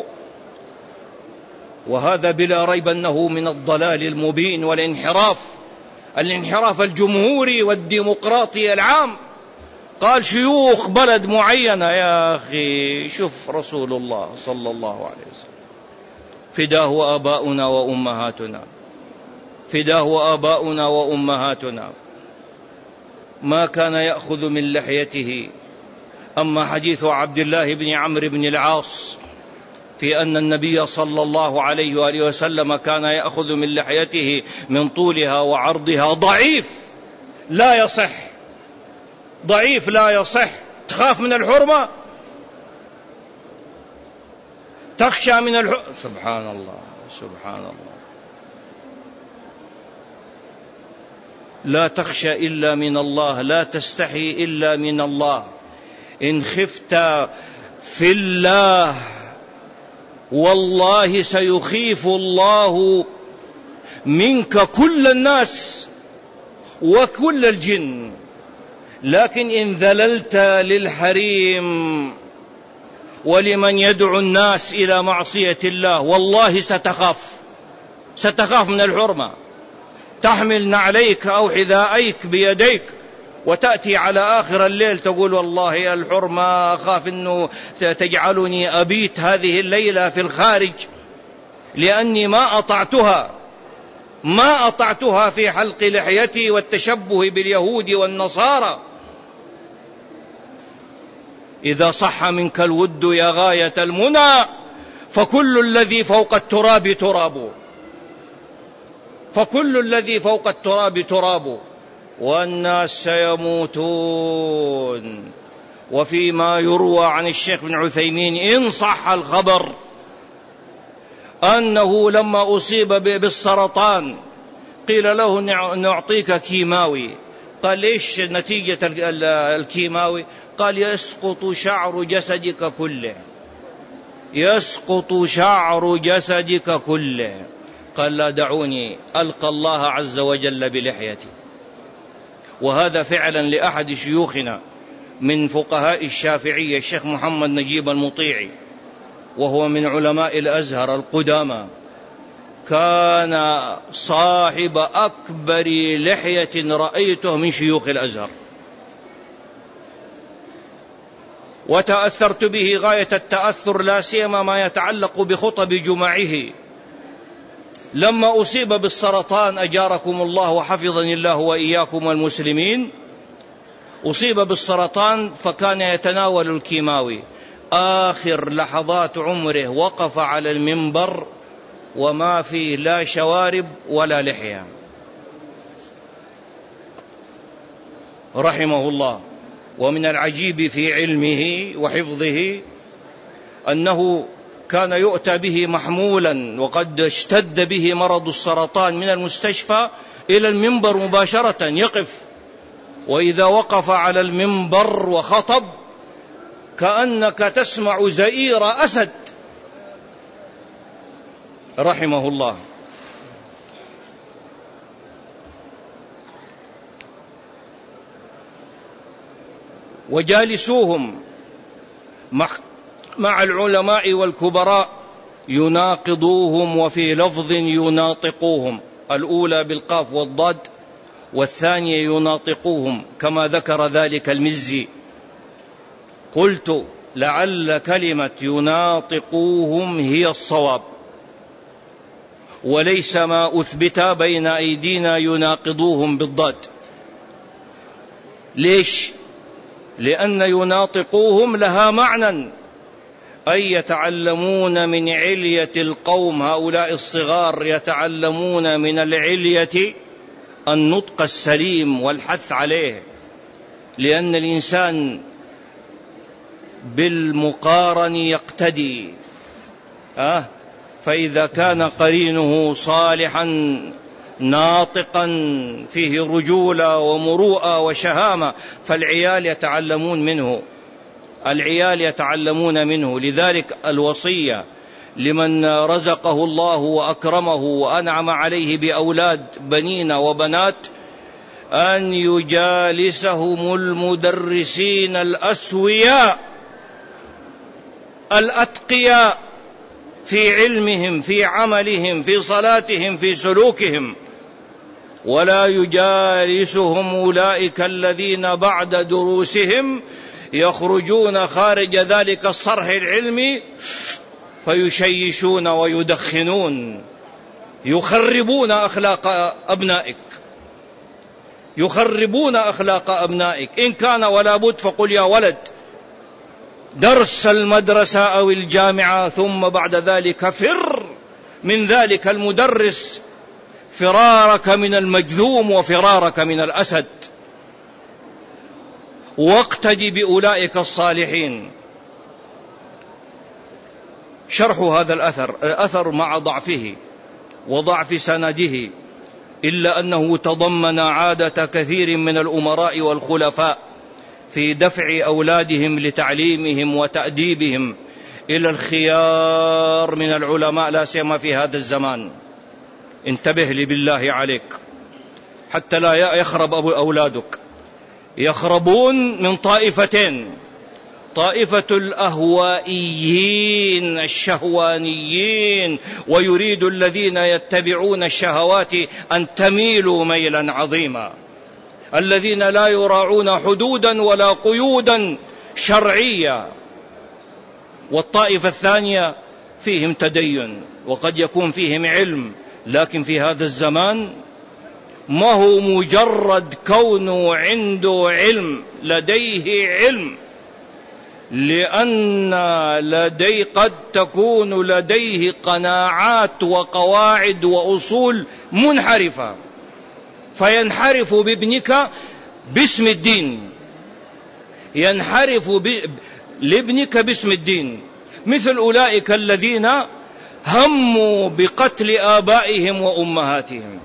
وهذا بلا ريب أنه من الضلال المبين والانحراف، الانحراف الجمهوري والديمقراطي العام. قال شيوخ بلد معينة، يا أخي شوف رسول الله صلى الله عليه وسلم فداه آباؤنا وأمهاتنا، فداه آباؤنا وأمهاتنا، ما كان يأخذ من لحيته. أما حديث عبد الله بن عمرو بن العاص في أن النبي صلى الله عليه وآله وسلم كان يأخذ من لحيته من طولها وعرضها، ضعيف لا يصح، ضعيف لا يصح. تخاف من الحرمة؟ تخشى من الحرمة؟ سبحان الله، سبحان الله. لا تخشى إلا من الله، لا تستحي إلا من الله. إن خفت في الله والله سيخيف الله منك كل الناس وكل الجن. لكن إن ذللت للحريم ولمن يدعو الناس إلى معصية الله والله ستخاف من الحرمة. تحمل نعليك أو حذائك بيديك وتأتي على آخر الليل تقول والله الحرمة أخاف أنه تجعلني أبيت هذه الليلة في الخارج لأني ما أطعتها في حلق لحيتي والتشبه باليهود والنصارى. إذا صح منك الود يا غاية المنى فكل الذي فوق التراب تراب، فكل الذي فوق التراب تراب، والناس سيموتون. وفيما يروى عن الشيخ بن عثيمين إن صح الخبر أنه لما أصيب بالسرطان قيل له نعطيك كيماوي. قال ليش نتيجة الكيماوي؟ قال يسقط شعر جسدك كله، يسقط شعر جسدك كله. قال لا دعوني ألقى الله عز وجل بلحيتي. وهذا فعلا لأحد شيوخنا من فقهاء الشافعية الشيخ محمد نجيب المطيعي، وهو من علماء الأزهر القدامى، كان صاحب أكبر لحية رأيته من شيوخ الأزهر، وتأثرت به غاية التأثر، لا سيما ما يتعلق بخطب جمعه. لما أصيب بالسرطان أجاركم الله وحفظني الله وإياكم والمسلمين، أصيب بالسرطان فكان يتناول الكيماوي. آخر لحظات عمره وقف على المنبر وما فيه لا شوارب ولا لحية رحمه الله. ومن العجيب في علمه وحفظه أنه كان يؤتى به محمولا وقد اشتد به مرض السرطان من المستشفى إلى المنبر مباشرة يقف، وإذا وقف على المنبر وخطب كأنك تسمع زئير أسد رحمه الله. وجالسوهم مع العلماء والكبراء يناقضوهم وفي لفظ يناطقوهم، الأولى بالقاف والضاد والثانية يناطقوهم، كما ذكر ذلك المزي. قلت لعل كلمة يناطقوهم هي الصواب، وليس ما أثبت بين أيدينا يناقضوهم بالضاد. ليش؟ لأن يناطقوهم لها معنى، أي يتعلمون من علية القوم، هؤلاء الصغار يتعلمون من العلية النطق السليم والحث عليه، لأن الإنسان بالمقارن يقتدي. فإذا كان قرينه صالحا ناطقا فيه رجولة ومروءة وشهامة فالعيال يتعلمون منه، العيال يتعلمون منه. لذلك الوصية لمن رزقه الله وأكرمه وأنعم عليه بأولاد بنين وبنات أن يجالسهم المدرسين الأسوياء الأتقياء في علمهم، في عملهم، في صلاتهم، في سلوكهم، ولا يجالسهم أولئك الذين بعد دروسهم يخرجون خارج ذلك الصرح العلمي فيشيشون ويدخنون، يخربون أخلاق أبنائك، يخربون أخلاق أبنائك. إن كان ولا بد فقل يا ولد درس المدرسة أو الجامعة، ثم بعد ذلك فر من ذلك المدرس فرارك من المجذوم وفرارك من الأسد، واقتدي بأولئك الصالحين. شرح هذا الأثر مع ضعفه وضعف سنده، إلا أنه تضمن عادة كثير من الأمراء والخلفاء في دفع أولادهم لتعليمهم وتأديبهم إلى الخيار من العلماء، لا سيما في هذا الزمان. انتبه لي بالله عليك حتى لا يخرب أولادك. يخربون من طائفتين: طائفة الأهوائيين الشهوانيين، ويريد الذين يتبعون الشهوات أن تميلوا ميلا عظيما، الذين لا يراعون حدودا ولا قيودا شرعية. والطائفة الثانية فيهم تدين وقد يكون فيهم علم، لكن في هذا الزمان ما هو مجرد كونه عنده علم، لديه علم، لأن قد تكون لديه قناعات وقواعد وأصول منحرفة، فينحرف بابنك باسم الدين، ينحرف لابنك باسم الدين، مثل أولئك الذين هموا بقتل آبائهم وأمهاتهم،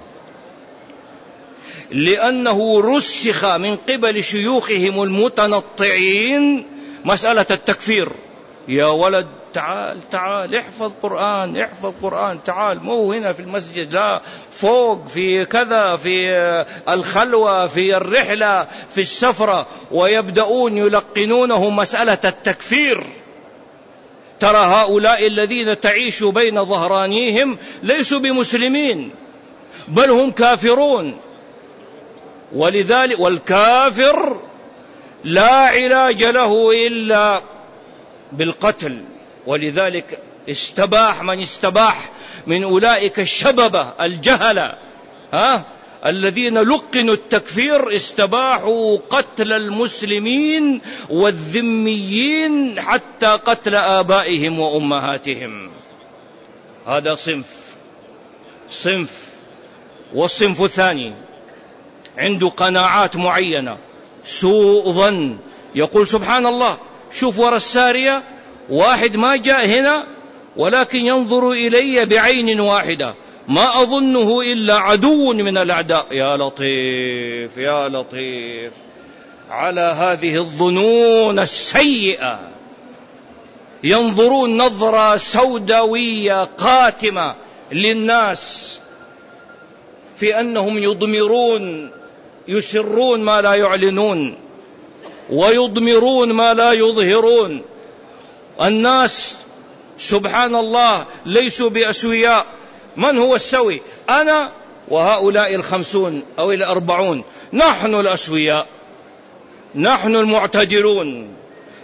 لأنه رسخ من قبل شيوخهم المتنطعين مسألة التكفير. يا ولد تعال احفظ قرآن، تعال، مو هنا في المسجد، لا، فوق في كذا، في الخلوة، في الرحلة، في السفرة، ويبدأون يلقنونه مسألة التكفير. ترى هؤلاء الذين تعيش بين ظهرانيهم ليسوا بمسلمين، بل هم كافرون. ولذلك والكافر لا علاج له إلا بالقتل. ولذلك استباح من استباح من أولئك الشببة الجهلة الذين لقنوا التكفير، استباحوا قتل المسلمين والذميين حتى قتل آبائهم وأمهاتهم. هذا صنف. والصنف الثاني عنده قناعات معينة، سوء ظن، يقول سبحان الله، شوف ورا السارية واحد ما جاء هنا ولكن ينظر إلي بعين واحدة، ما أظنه إلا عدو من الأعداء. يا لطيف يا لطيف على هذه الظنون السيئة. ينظرون نظرة سوداوية قاتمة للناس في أنهم يضمرون، يسرون ما لا يعلنون، ويضمرون ما لا يظهرون. الناس سبحان الله ليسوا بأسوياء. من هو السوي؟ أنا وهؤلاء 50 أو 40، نحن الأسوياء، نحن المعتدلون،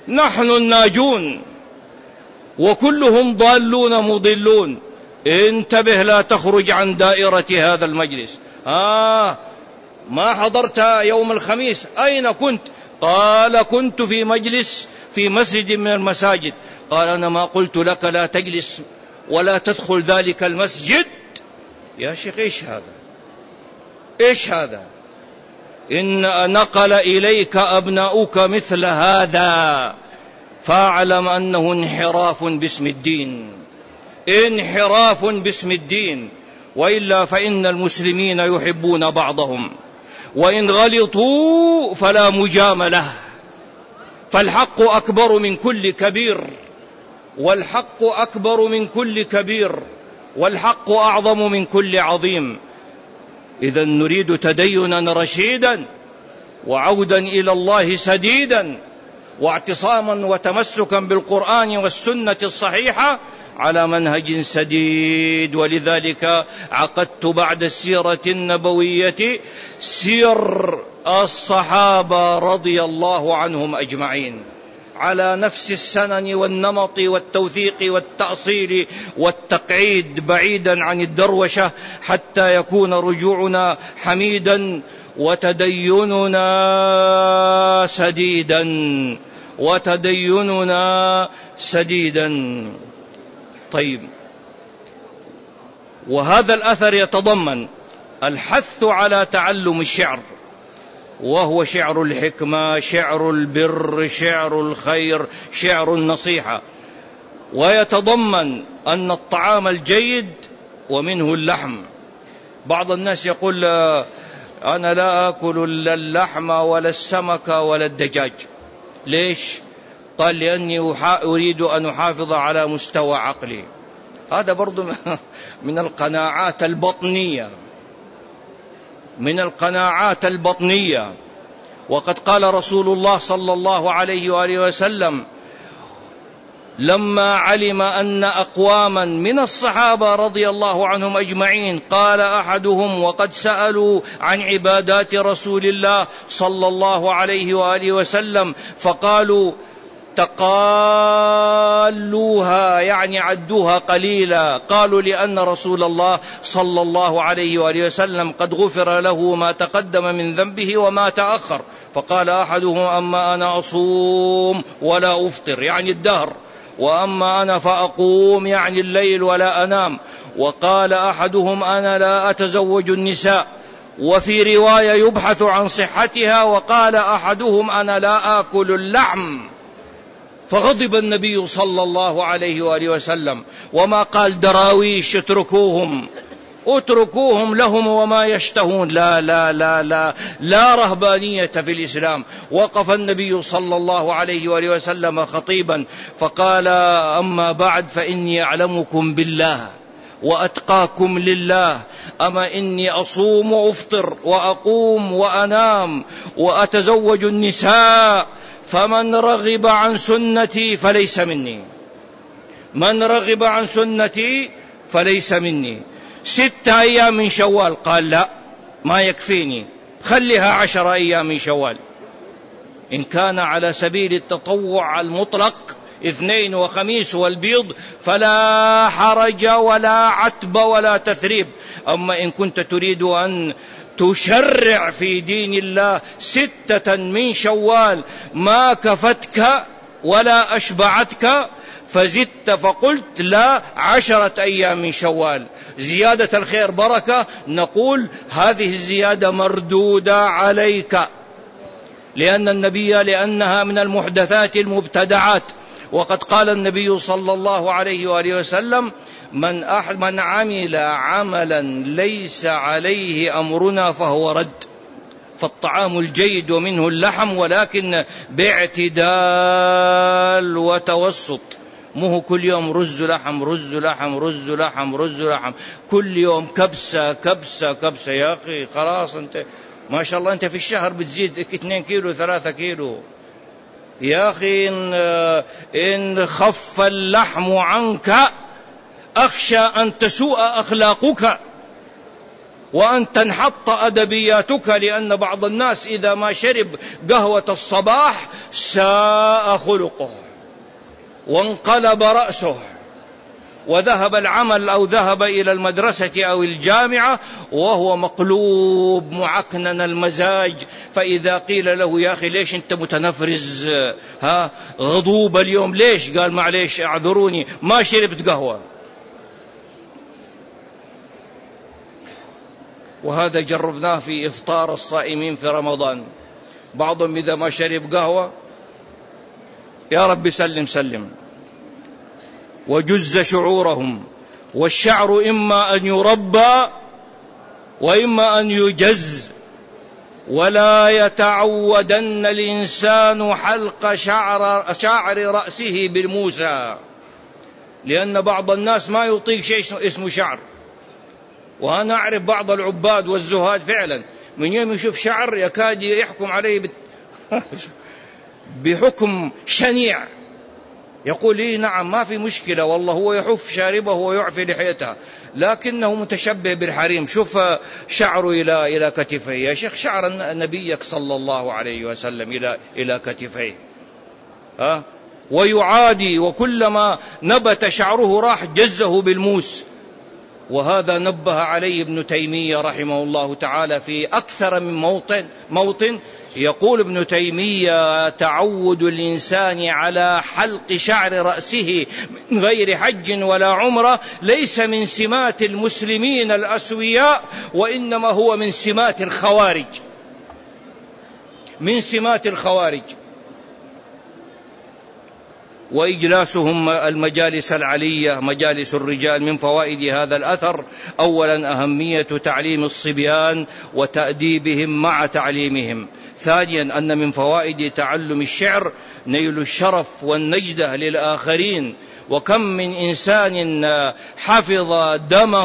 نحن الناجون وكلهم ضالون مضلون. انتبه لا تخرج عن دائرة هذا المجلس. ما حضرت يوم الخميس؟ أين كنت؟ قال كنت في مجلس في مسجد من المساجد. قال أنا ما قلت لك لا تجلس ولا تدخل ذلك المسجد؟ يا شيخ إيش هذا؟ إيش هذا؟ إن نقل إليك أبناؤك مثل هذا فاعلم أنه انحراف باسم الدين، انحراف باسم الدين. وإلا فإن المسلمين يحبون بعضهم، وإن غلطوا فلا مجاملة، فالحق أكبر من كل كبير، والحق أكبر من كل كبير، والحق أعظم من كل عظيم. إذا نريد تدينا رشيدا وعودا إلى الله سديدا واعتصاما وتمسكا بالقرآن والسنة الصحيحة على منهج سديد. ولذلك عقدت بعد السيرة النبوية سير الصحابة رضي الله عنهم أجمعين على نفس السنن والنمط والتوثيق والتأصيل والتقعيد بعيدا عن الدروشة، حتى يكون رجوعنا حميدا وتديننا سديدا، وتديننا سديدا. طيب، وهذا الأثر يتضمن الحث على تعلم الشعر، وهو شعر الحكمة، شعر البر، شعر الخير، شعر النصيحة. ويتضمن أن الطعام الجيد ومنه اللحم. بعض الناس يقول أنا لا أكل اللحم ولا السمك ولا الدجاج. ليش؟ قال لأني أريد أن أحافظ على مستوى عقلي. هذا برضو من القناعات البطنية، من القناعات البطنية. وقد قال رسول الله صلى الله عليه وآله وسلم لما علم أن أقواما من الصحابة رضي الله عنهم أجمعين، قال أحدهم وقد سألوا عن عبادات رسول الله صلى الله عليه وآله وسلم فقالوا تقالوها، يعني عدوها قليلا. قالوا لأن رسول الله صلى الله عليه وآله وسلم قد غفر له ما تقدم من ذنبه وما تأخر. فقال أحدهم أما أنا أصوم ولا أفطر، يعني الدهر، وأما أنا فأقوم، يعني الليل ولا أنام. وقال أحدهم أنا لا أتزوج النساء، وفي رواية يبحث عن صحتها. وقال أحدهم أنا لا آكل اللحم. فغضب النبي صلى الله عليه وآله وسلم، وما قال دراويش اتركوهم لهم وما يشتهون. لا لا لا لا لا رهبانية في الإسلام. وقف النبي صلى الله عليه وآله وسلم خطيبا فقال أما بعد فإني أعلمكم بالله وأتقاكم لله. أما إني أصوم وأفطر وأقوم وأنام وأتزوج النساء، فمن رغب عن سنتي فليس مني، من رغب عن سنتي فليس مني. 6 أيام من شوال. قال لا، ما يكفيني، خليها 10 أيام من شوال. إن كان على سبيل التطوع المطلق 2 وخميس والبيض فلا حرج ولا عتب ولا تثريب. أما إن كنت تريد أن تشرع في دين الله 6 من شوال ما كفتك ولا أشبعتك فزدت فقلت لا 10 أيام من شوال. زيادة الخير بركة، نقول هذه الزيادة مردودة عليك، لأنها من المحدثات المبتدعات. وقد قال النبي صلى الله عليه وآله وسلم من عمل عملا ليس عليه أمرنا فهو رد. فالطعام الجيد ومنه اللحم، ولكن باعتدال وتوسط. مو كل يوم رز لحم رز لحم رز لحم رز لحم، كل يوم كبسة كبسة كبسة. يا أخي خلاص، أنت ما شاء الله أنت في الشهر بتزيد 2 كيلو 3 كيلو. يا أخي إن خف اللحم عنك أخشى أن تسوء أخلاقك. وأن تنحط أدبياتك، لأن بعض الناس إذا ما شرب قهوة الصباح ساء خلقه وانقلب رأسه، وذهب العمل أو ذهب إلى المدرسة أو الجامعة وهو مقلوب معكنن المزاج. فإذا قيل له يا أخي ليش أنت متنفرز غضوب اليوم ليش؟ قال معليش اعذروني ما شربت قهوة. وهذا جربناه في إفطار الصائمين في رمضان، بعضهم إذا ما شرب قهوة يا رب سلم سلم، وجز شعورهم. والشعر إما أن يربى وإما أن يجز، ولا يتعودن الإنسان حلق شعر رأسه بالموسى، لأن بعض الناس ما يطيق شيء اسمه شعر. وأنا أعرف بعض العباد والزهاد فعلا من يوم يشوف شعر يكاد يحكم عليه بحكم شنيع، يقول لي نعم ما في مشكلة والله هو يحف شاربه ويعفي لحيته، لكنه متشبه بالحريم. شوف شعره إلى كتفيه يا شيخ، شعر نبيك صلى الله عليه وسلم إلى كتفيه ويعادي، وكلما نبت شعره راح جزه بالموس. وهذا نبه عليه ابن تيمية رحمه الله تعالى في أكثر من موطن. يقول ابن تيمية تعود الإنسان على حلق شعر رأسه من غير حج ولا عمرة ليس من سمات المسلمين الأسوياء، وإنما هو من سمات الخوارج، من سمات الخوارج. وإجلاسهم المجالس العلية مجالس الرجال. من فوائد هذا الأثر أولا أهمية تعليم الصبيان وتأديبهم مع تعليمهم. ثانيا أن من فوائد تعلم الشعر نيل الشرف والنجدة للآخرين. وكم من إنسان حفظ دمه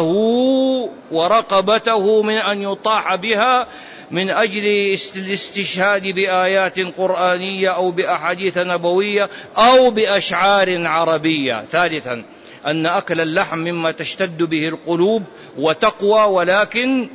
ورقبته من أن يطاح بها من أجل الاستشهاد بآيات قرآنية أو بأحاديث نبوية أو بأشعار عربية. ثالثا أن أكل اللحم مما تشتد به القلوب وتقوى، ولكن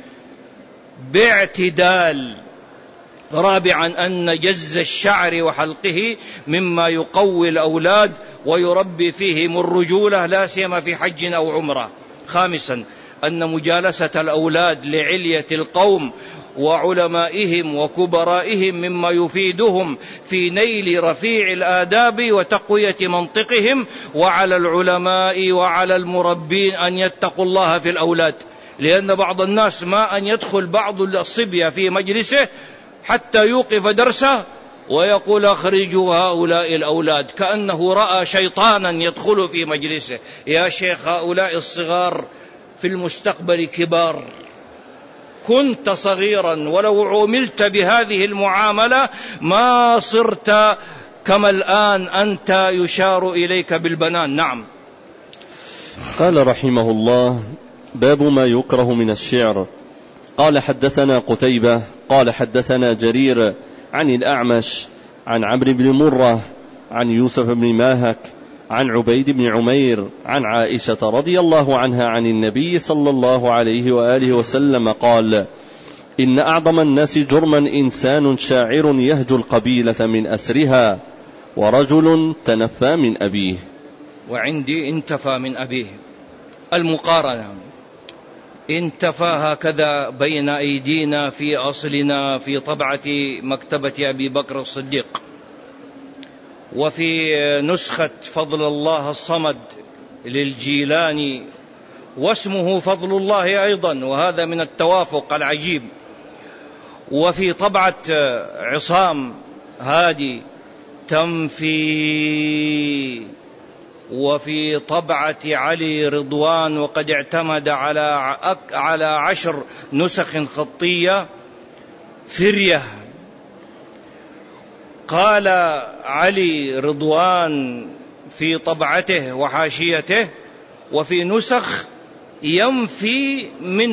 باعتدال. رابعا أن جز الشعر وحلقه مما يقوي الأولاد ويربي فيهم الرجولة لا سيما في حج أو عمرة. خامسا أن مجالسة الأولاد لعلية القوم وعلمائهم وكبرائهم مما يفيدهم في نيل رفيع الآداب وتقوية منطقهم. وعلى العلماء وعلى المربين أن يتقوا الله في الأولاد، لأن بعض الناس ما أن يدخل بعض الصبية في مجلسه حتى يوقف درسه ويقول أخرجوا هؤلاء الأولاد، كأنه رأى شيطانا يدخل في مجلسه. يا شيخ هؤلاء الصغار في المستقبل كبار، كنت صغيرا ولو عملت بهذه المعاملة ما صرت كما الآن أنت يشار إليك بالبنان. نعم. قال رحمه الله: باب ما يكره من الشعر. قال حدثنا قتيبة قال حدثنا جرير عن الأعمش عن عمرو بن مرة عن يوسف بن ماهك عن عبيد بن عمير عن عائشة رضي الله عنها عن النبي صلى الله عليه وآله وسلم قال: إن أعظم الناس جرما إنسان شاعر يهجو القبيلة من أسرها، ورجل تنفى من أبيه. وعندي انتفى من أبيه، المقارنة انتفى هكذا بين أيدينا في أصلنا في طبعة مكتبة أبي بكر الصديق، وفي نسخة فضل الله الصمد للجيلاني، واسمه فضل الله أيضا، وهذا من التوافق العجيب. وفي طبعة عصام هادي تنفي، وفي طبعة علي رضوان، وقد اعتمد على 10 نسخ خطية فرية. قال علي رضوان في طبعته وحاشيته: وفي نسخ ينفي من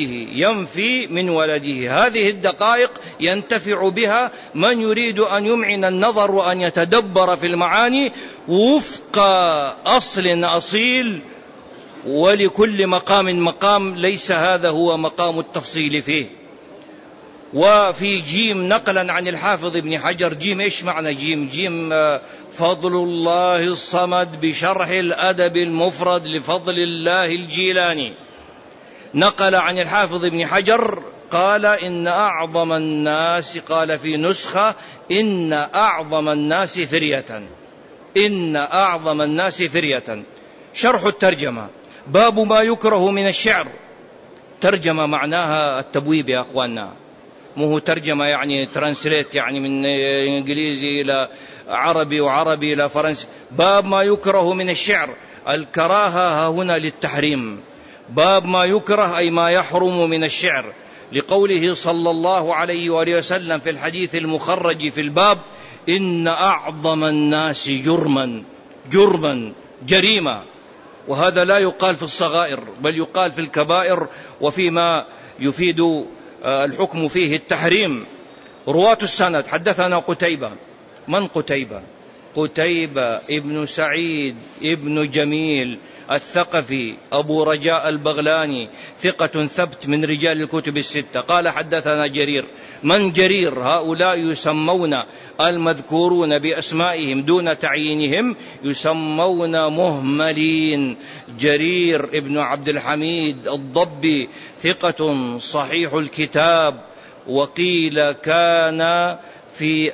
ولده. هذه الدقائق ينتفع بها من يريد أن يمعن النظر وأن يتدبر في المعاني وفق أصل أصيل ولكل مقام مقام، ليس هذا هو مقام التفصيل فيه. وفي جيم نقلا عن الحافظ ابن حجر، جيم إيش معنى جيم؟ جيم فضل الله الصمد بشرح الأدب المفرد لفضل الله الجيلاني. نقل عن الحافظ ابن حجر قال إن أعظم الناس، قال في نسخة إن أعظم الناس فرية، إن أعظم الناس فرية. شرح الترجمة: باب ما يكره من الشعر. ترجمة معناها التبويب يا أخواننا، مو ترجمة يعني ترانسليت، يعني من إنجليزي إلى عربي وعربي إلى فرنسي. باب ما يكره من الشعر، الكراهة هنا للتحريم. باب ما يكره أي ما يحرم من الشعر، لقوله صلى الله عليه وآله وسلم في الحديث المخرج في الباب: إن أعظم الناس جرما جريمة. وهذا لا يقال في الصغائر بل يقال في الكبائر، وفيما يفيد الحكم فيه التحريم. رواة السند: حدثنا قتيبة. من قتيبة؟ قتيبة ابن سعيد ابن جميل الثقفي أبو رجاء البغلاني، ثقة ثبت من رجال الكتب الستة. قال حدثنا جرير. من جرير؟ هؤلاء يسمون المذكورون بأسمائهم دون تعيينهم يسمون مهملين. جرير ابن عبد الحميد الضبي ثقة صحيح الكتاب، وقيل كان في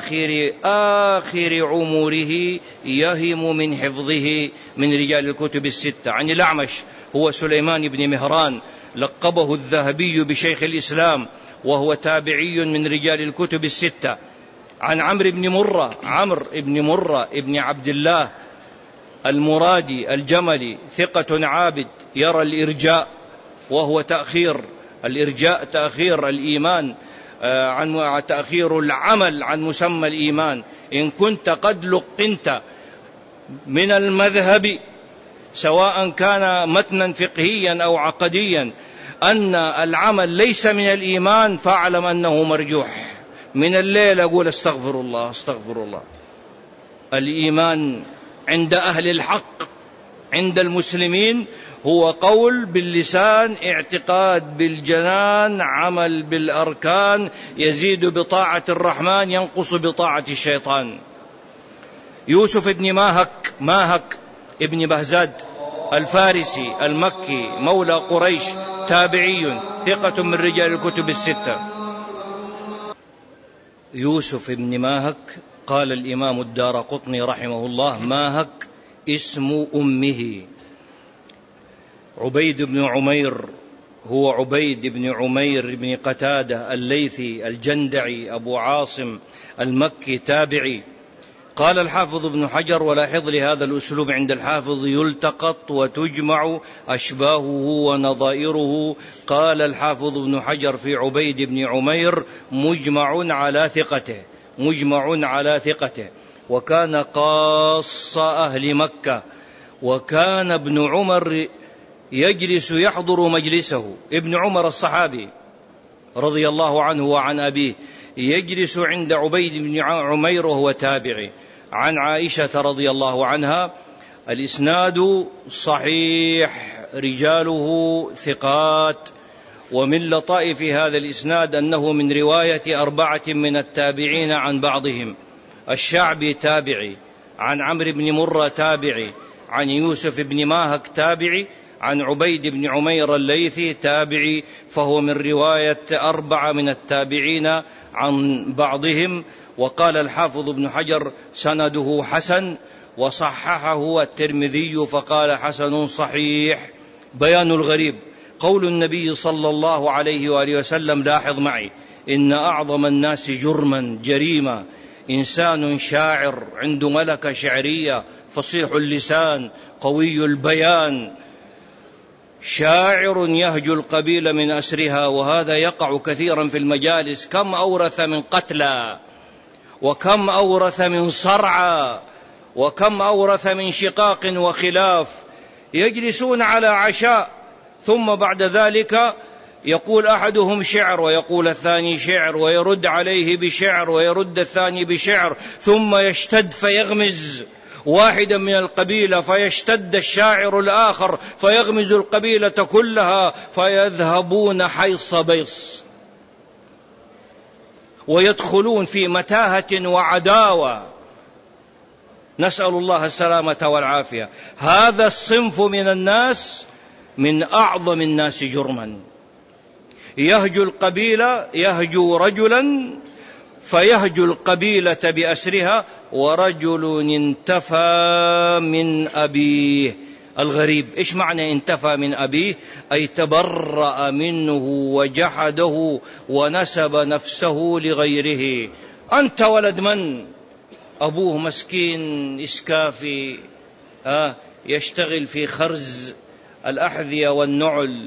آخر عمره يهم من حفظه من رجال الكتب الستة. عن الأعمش هو سليمان بن مهران، لقبه الذهبي بشيخ الإسلام، وهو تابعي من رجال الكتب الستة. عن عمرو بن مرة ابن عبد الله المرادي الجملي، ثقة عابد، يرى الإرجاء، وهو الإرجاء تأخير الإيمان عن تأخير العمل عن مسمى الإيمان. إن كنت قد لقنت من المذهب سواء كان متنا فقهيا أو عقديا أن العمل ليس من الإيمان فاعلم أنه مرجوح. من الليل أقول استغفر الله. الإيمان عند أهل الحق، عند المسلمين، هو قول باللسان، اعتقاد بالجنان، عمل بالأركان، يزيد بطاعة الرحمن ينقص بطاعة الشيطان. يوسف بن ماهك ابن بهزاد الفارسي المكي مولى قريش، تابعي، ثقة من رجال الكتب الستة. يوسف بن ماهك قال الإمام الدارقطني رحمه الله: ماهك اسم أمه. عبيد بن عمير هو عبيد بن عمير بن قتادة الليثي الجندعي أبو عاصم المكي، تابعي. قال الحافظ ابن حجر: ولاحظ لهذا الأسلوب عند الحافظ يلتقط وتجمع أشباهه ونظائره. قال الحافظ ابن حجر في عبيد بن عمير: مجمع على ثقته، وكان قاص أهل مكة. وكان ابن عمر يجلس يحضر مجلسه، ابن عمر الصحابي رضي الله عنه وعن أبيه، يجلس عند عبيد بن عمير وهو تابعي. عن عائشة رضي الله عنها. الإسناد صحيح، رجاله ثقات. ومن لطائف هذا الإسناد أنه من رواية 4 من التابعين عن بعضهم: الشعبي تابعي، عن عمرو بن مرة تابعي، عن يوسف بن ماهك تابعي، عن عبيد بن عمير الليثي تابعي، فهو من رواية 4 من التابعين عن بعضهم. وقال الحافظ ابن حجر: سنده حسن، وصححه الترمذي فقال حسن صحيح. بيان الغريب: قول النبي صلى الله عليه وآله وسلم، لاحظ معي: إن أعظم الناس جريمة، إنسان شاعر عنده ملكة شعرية، فصيح اللسان، قوي البيان، شاعر يهجو القبيل من أسرها. وهذا يقع كثيرا في المجالس. كم أورث من قتلى، وكم أورث من صرعى، وكم أورث من شقاق وخلاف. يجلسون على عشاء، ثم بعد ذلك يقول أحدهم شعر، ويقول الثاني شعر، ويرد عليه بشعر، ويرد الثاني بشعر، ثم يشتد فيغمز، واحدا من القبيلة فيشتد الشاعر الآخر فيغمز القبيلة كلها فيذهبون حيص بيص ويدخلون في متاهة وعداوة، نسأل الله السلامة والعافية. هذا الصنف من الناس من أعظم الناس جرما، يهجو القبيلة، يهجو رجلا فيهجو القبيلة بأسرها، ورجل انتفى من أبيه. الغريب إيش معنى انتفى من أبيه؟ أي تبرأ منه وجحده ونسب نفسه لغيره. أنت ولد من؟ أبوه مسكين إسكافي يشتغل في خرز الأحذية والنعل،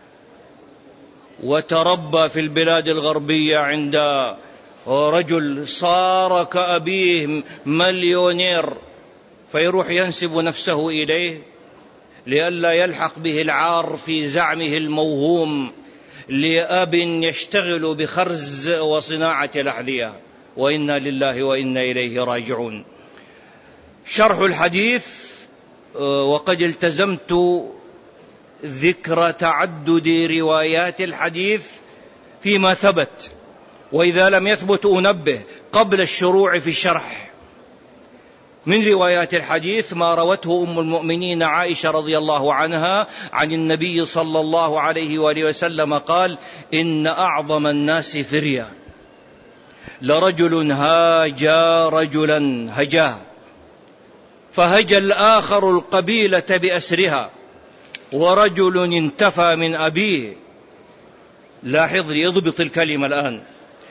وتربى في البلاد الغربية عند رجل صار كأبيه مليونير، فيروح ينسب نفسه إليه لئلا يلحق به العار في زعمه الموهوم لأب يشتغل بخرز وصناعة الأحذية. وإنا لله وإنا إليه راجعون. شرح الحديث. وقد التزمت ذكر تعدد روايات الحديث فيما ثبت، وإذا لم يثبت أنبه قبل الشروع في الشرح. من روايات الحديث ما روته أم المؤمنين عائشة رضي الله عنها عن النبي صلى الله عليه وآله وسلم قال: إن أعظم الناس فرية لرجل هاجا رجلا هجاه فهجى الآخر القبيلة بأسرها، ورجل انتفى من أبيه. لاحظ لي، اضبط الكلمة الآن.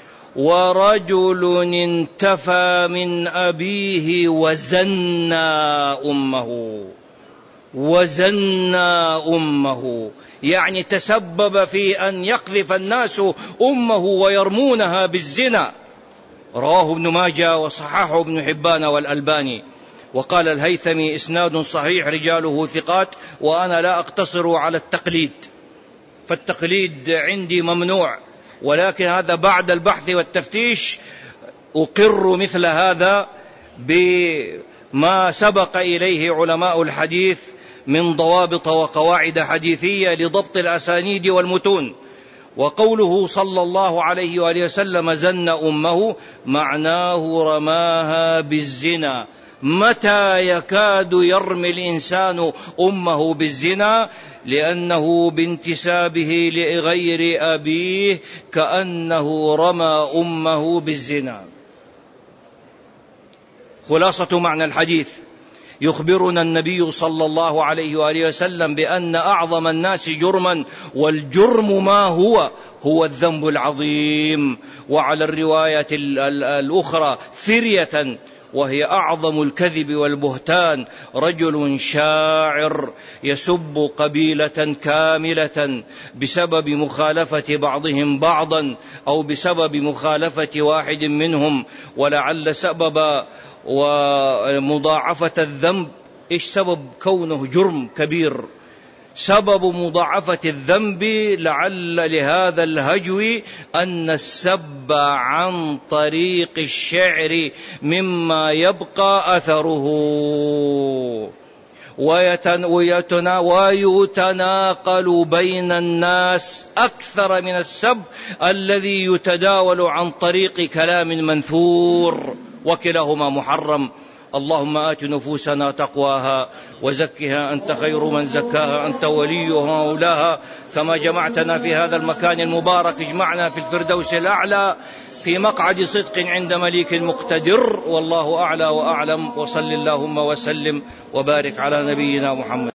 ورجل انتفى من أبيه وزنا أمه، يعني تسبب في أن يقذف الناس أمه ويرمونها بالزنا. رواه ابن ماجه وصححه ابن حبان والألباني. وقال الهيثمي: إسناد صحيح رجاله ثقات. وأنا لا أقتصر على التقليد، فالتقليد عندي ممنوع، ولكن هذا بعد البحث والتفتيش أقر مثل هذا بما سبق إليه علماء الحديث من ضوابط وقواعد حديثية لضبط الأسانيد والمتون. وقوله صلى الله عليه وآله وسلم زن أمه معناه رماها بالزنا. متى يكاد يرمي الإنسان أمه بالزنا؟ لأنه بانتسابه لغير أبيه كأنه رمى أمه بالزنا. خلاصة معنى الحديث: يخبرنا النبي صلى الله عليه وآله وسلم بأن أعظم الناس جرما، والجرم ما هو الذنب العظيم. وعلى الرواية الأخرى فرية، وهي أعظم الكذب والبهتان، رجل شاعر يسب قبيلة كاملة بسبب مخالفة بعضهم بعضا أو بسبب مخالفة واحد منهم. ولعل سبب ومضاعفة الذنب، إيش سبب كونه جرم كبير؟ سبب مضاعفة الذنب لعل لهذا الهجو أن السب عن طريق الشعر مما يبقى أثره، ويتناقل بين الناس أكثر من السب الذي يتداول عن طريق كلام منثور، وكلاهما محرم. اللهم آت نفوسنا تقواها وزكها أنت خير من زكاها، أنت وليها ومولاها. كما جمعتنا في هذا المكان المبارك اجمعنا في الفردوس الأعلى في مقعد صدق عند مليك مقتدر. والله أعلى وأعلم. وصل اللهم وسلم وبارك على نبينا محمد.